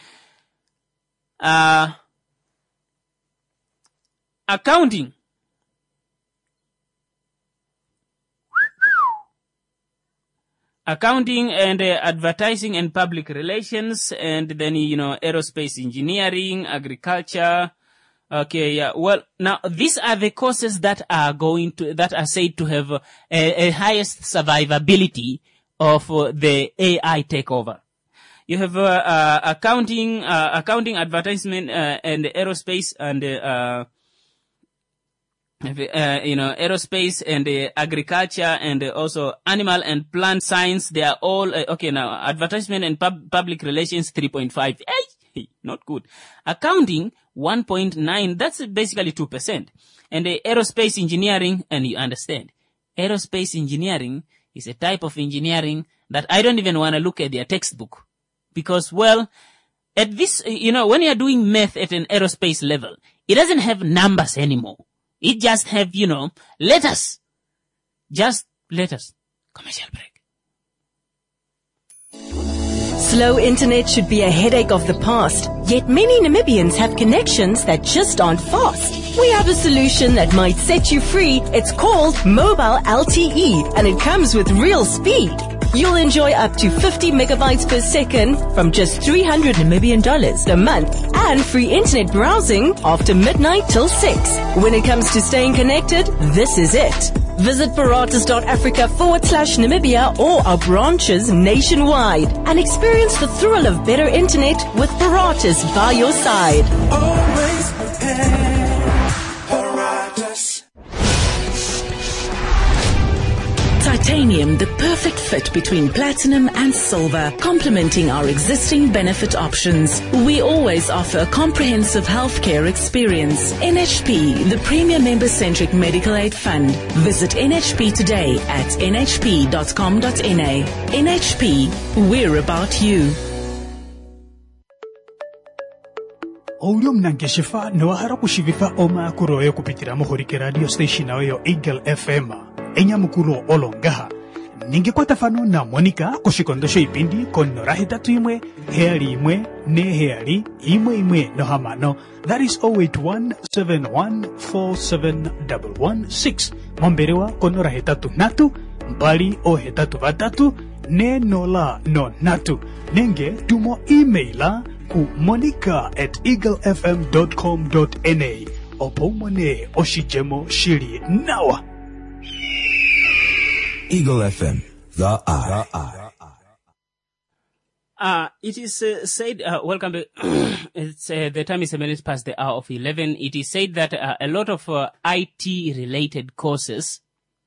Uh, accounting. Accounting and uh, advertising and public relations, and then, you know, aerospace engineering, agriculture. Okay, yeah. Well, now these are the courses that are going to, that are said to have uh, a, a highest survivability of uh, the A I takeover. You have uh, uh, accounting, uh, accounting, advertisement, uh, and aerospace and uh, Uh, you know, aerospace and uh, agriculture and uh, also animal and plant science. They are all, uh, okay, now advertisement and pub- public relations three point five. Hey, not good. Accounting one point nine. That's basically two percent. And uh, aerospace engineering, and you understand, aerospace engineering is a type of engineering that I don't even want to look at their textbook. Because, well, at this, you know, when you're doing math at an aerospace level, it doesn't have numbers anymore. It just have, you know, letters. Just letters. Commercial break. Slow internet should be a headache of the past, yet many Namibians have connections that just aren't fast. We have a solution that might set you free. It's called Mobile L T E, and it comes with real speed. You'll enjoy up to fifty megabytes per second from just three hundred Namibian dollars a month and free internet browsing after midnight till six. When it comes to staying connected, this is it. Visit paratus.africa forward slash Namibia or our branches nationwide and experience the thrill of better internet with Paratus by your side. Always prepared. Paratus. Titanium, the perfect fit between platinum and silver, complementing our existing benefit options. We always offer a comprehensive healthcare experience. N H P, the premier member-centric medical aid fund. Visit N H P today at n h p dot com dot n a. N H P, we're about you. Oulio mnangeshifa noahara kushivifa oma kuroe kupitira mohorike radio station ayo Eagle F M. Enya mukuro olongaha. Ninge kwa tafano na Monica kushikondosho ipindi kono rahita tuimwe, heali imwe, ne heali, imwe imwe no hamano. That is zero eight one seven one four seven one one six. Momberewa kono rahita tu natu, mbali o hetatu batatu, ne nola no natu. Nenge tumo emaila ku monica at eagle f m dot com dot n a. Opo mone oshijemo shiri nawa. Eagle F M, the eye. Uh, it is uh, said, uh, welcome to, it's, uh, the time is a minute past the hour of eleven. It is said that uh, a lot of uh, I T related courses,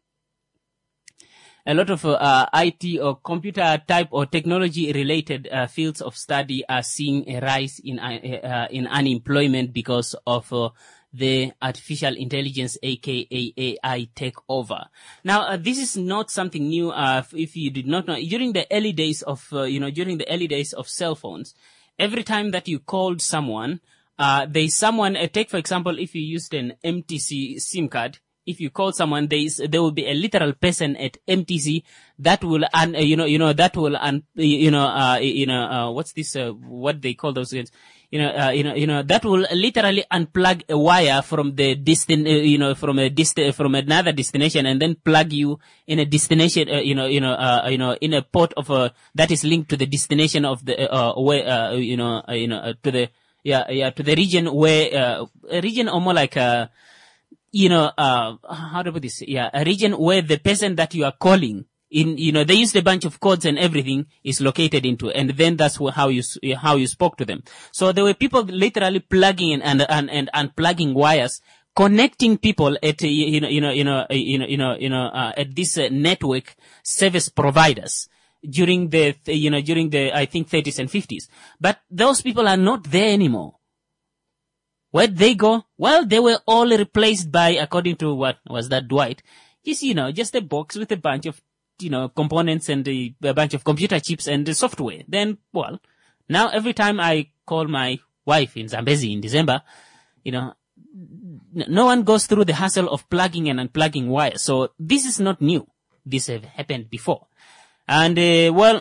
a lot of uh, I T or computer type or technology related uh, fields of study are seeing a rise in, uh, uh, in unemployment because of uh, the artificial intelligence, aka A I, takeover. Now, uh, this is not something new. Uh, if you did not know, during the early days of, uh, you know, during the early days of cell phones, every time that you called someone, uh, there is someone, uh, take for example, if you used an M T C SIM card, if you call someone, there is, there will be a literal person at M T C that will, un, uh, you know, you know, that will, un, you know, uh, you know, uh, what's this, uh, what they call those things? You know, uh, you know, you know, that will literally unplug a wire from the distant, uh, you know, from a dist, from another destination and then plug you in a destination, uh, you know, you know, uh, you know, in a port of a, that is linked to the destination of the, uh, where, uh, you know, uh, you know, uh, to the, yeah, yeah, to the region where, uh, a region or more like, uh, you know, uh, how to put this? Yeah, a region where the person that you are calling in, you know, they used a bunch of codes and everything is located into, and then that's how you, how you spoke to them. So there were people literally plugging in and, and, and unplugging wires, connecting people at, you know, you know, you know, you know, you know, you know, uh, at this uh, network service providers during the, you know, during the, I think, thirties and fifties. But those people are not there anymore. Where'd they go? Well, they were all replaced by, according to what was that, Dwight, just, you know, just a box with a bunch of, you know, components and a, a bunch of computer chips and the software. Then, well, now every time I call my wife in Zambezi in December, you know, no one goes through the hassle of plugging and unplugging wires. So this is not new. This have happened before. And, uh, well,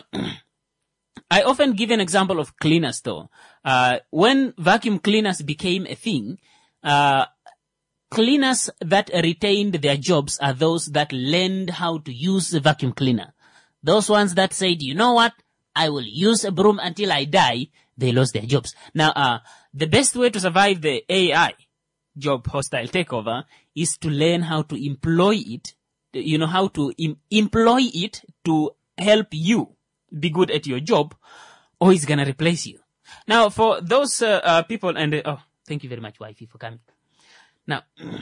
I often give an example of cleaners though. Uh, when vacuum cleaners became a thing, uh, cleaners that retained their jobs are those that learned how to use a vacuum cleaner. Those ones that said, you know what, I will use a broom until I die, they lost their jobs. Now, uh, the best way to survive the A I job hostile takeover is to learn how to employ it, you know, how to em- employ it to help you be good at your job, or it's gonna replace you. Now, for those uh, uh, people, and uh, oh, thank you very much, wifey, for coming. Now,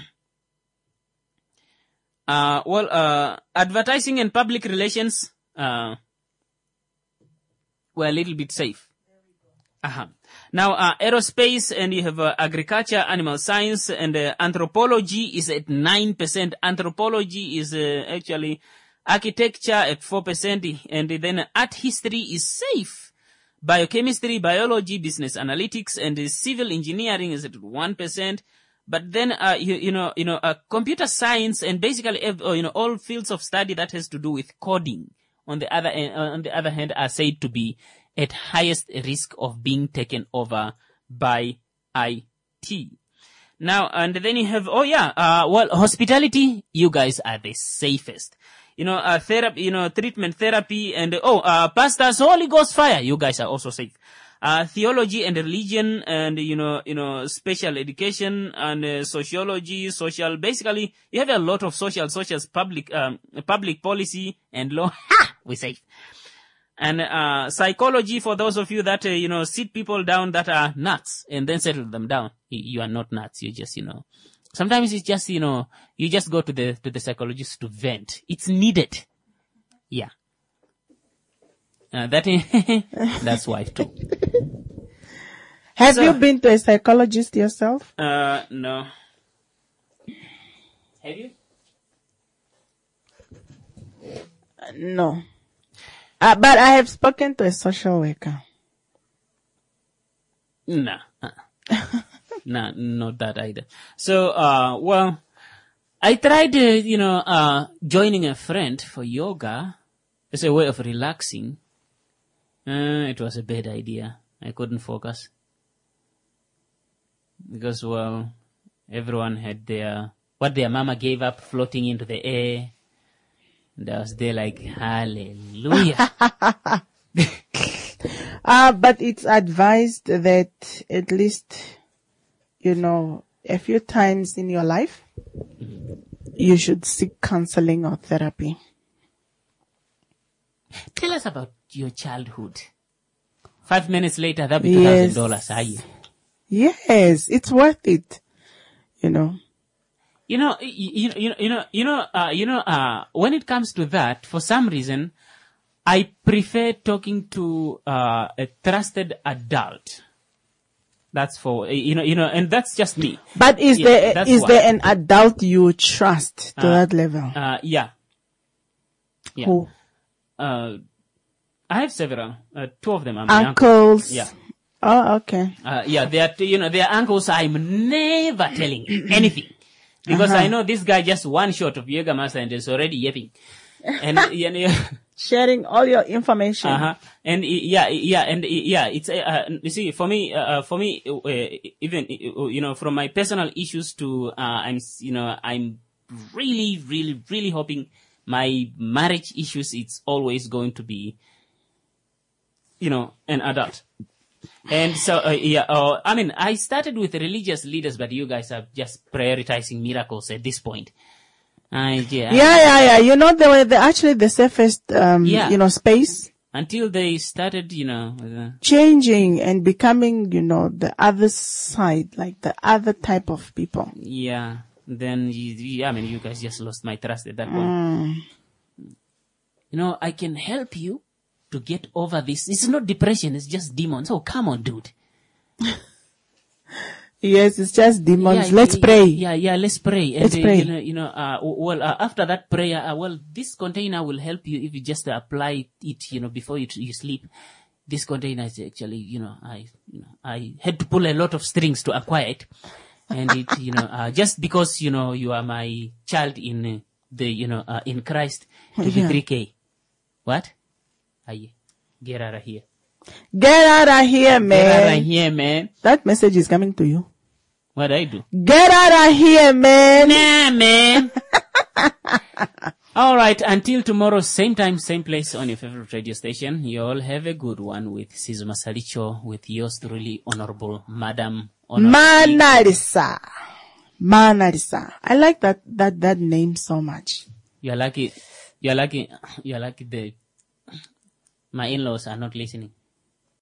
uh, well, uh, advertising and public relations, uh, were a little bit safe. Uh-huh. Now, uh, aerospace, and you have uh, agriculture, animal science, and uh, anthropology is at nine percent. Anthropology is uh, actually architecture at four percent, and then art history is safe. Biochemistry, biology, business analytics, and uh, civil engineering is at one percent. But then, uh, you, you know, you know, uh, computer science and basically, uh, you know, all fields of study that has to do with coding, on the other, uh, on the other hand, are said to be at highest risk of being taken over by I T. Now, and then you have, oh yeah, uh, well, hospitality, you guys are the safest. You know, uh, therapy, you know, treatment therapy, and, oh, uh, pastors, Holy Ghost fire, you guys are also safe. Uh, theology and religion, and, you know, you know, special education and uh, sociology, social, basically, you have a lot of social, social, public, um, public policy and law. Ha! We're safe. And, uh, psychology, for those of you that, uh, you know, sit people down that are nuts and then settle them down. You, you are not nuts. You just, you know, sometimes it's just, you know, you just go to the, to the psychologist to vent. It's needed. Yeah. Uh, that is, that's wife too. Have So, you been to a psychologist yourself? Uh, no. Have you? Uh, no. Uh, but I have spoken to a social worker. Nah. Uh, nah, not that either. So, uh, well, I tried, uh, you know, uh, joining a friend for yoga as a way of relaxing. Uh, it was a bad idea. I couldn't focus. Because, well, everyone had their, what their mama gave up floating into the air. And I was there like, hallelujah. uh, but it's advised that at least, you know, a few times in your life, mm-hmm. you should seek counseling or therapy. Tell us about your childhood. Five minutes later, that'll be two thousand dollars, are you? Yes, it's worth it. You know. You know, you, you know, you know, you know, uh, you know, uh, when it comes to that, for some reason, I prefer talking to, uh, a trusted adult. That's for, you know, you know, and that's just me. But is yeah, there, is why. there an adult you trust to uh, that level? Uh, yeah. Yeah. Who? Uh, I have several. Uh, two of them are my uncles. uncles. Yeah. Oh, okay. Uh, yeah, they are, you know, they are uncles I'm never telling anything. Because uh-huh. I know this guy just one shot of Jägermeister and is already yapping. And, you know, sharing all your information. Uh-huh. And, yeah, yeah, and, yeah, it's, uh, you see, for me, uh, for me, uh, even, you know, from my personal issues to, uh, I'm, you know, I'm really, really, really hoping my marriage issues, it's always going to be, you know, an adult. And so, uh, yeah, uh, I mean, I started with religious leaders, but you guys are just prioritizing miracles at this point. Uh, yeah. yeah, yeah, yeah. You know, they were the, actually the safest, um, yeah. you know, space. Until they started, you know, uh, changing and becoming, you know, the other side, like the other type of people. Yeah. Then, you, you, I mean, you guys just lost my trust at that point. Mm. You know, I can help you to get over this. It's not depression, it's just demons. Oh, come on, dude. Yes, it's just demons. Yeah, let's yeah, pray. Yeah, yeah, let's pray. And let's uh, pray. You know, you know uh, well, uh, after that prayer, uh, well, this container will help you if you just uh, apply it, you know, before you, you sleep. This container is actually, you know, I, you know, I had to pull a lot of strings to acquire it. And it, you know, uh, just because, you know, you are my child in uh, the, you know, uh, in Christ, to be three K. What? Aye. Get out of here. Get out of here, man. Get out of here, man. That message is coming to you. What I do? Get out of here, man. Nah, man. All right. Until tomorrow, same time, same place on your favorite radio station. You all have a good one with Sizo Masalicho, with yours truly, Honorable Madam Manarisa. Manarisa. I like that, that, that name so much. You're lucky. You're lucky. You're lucky the, my in-laws are not listening.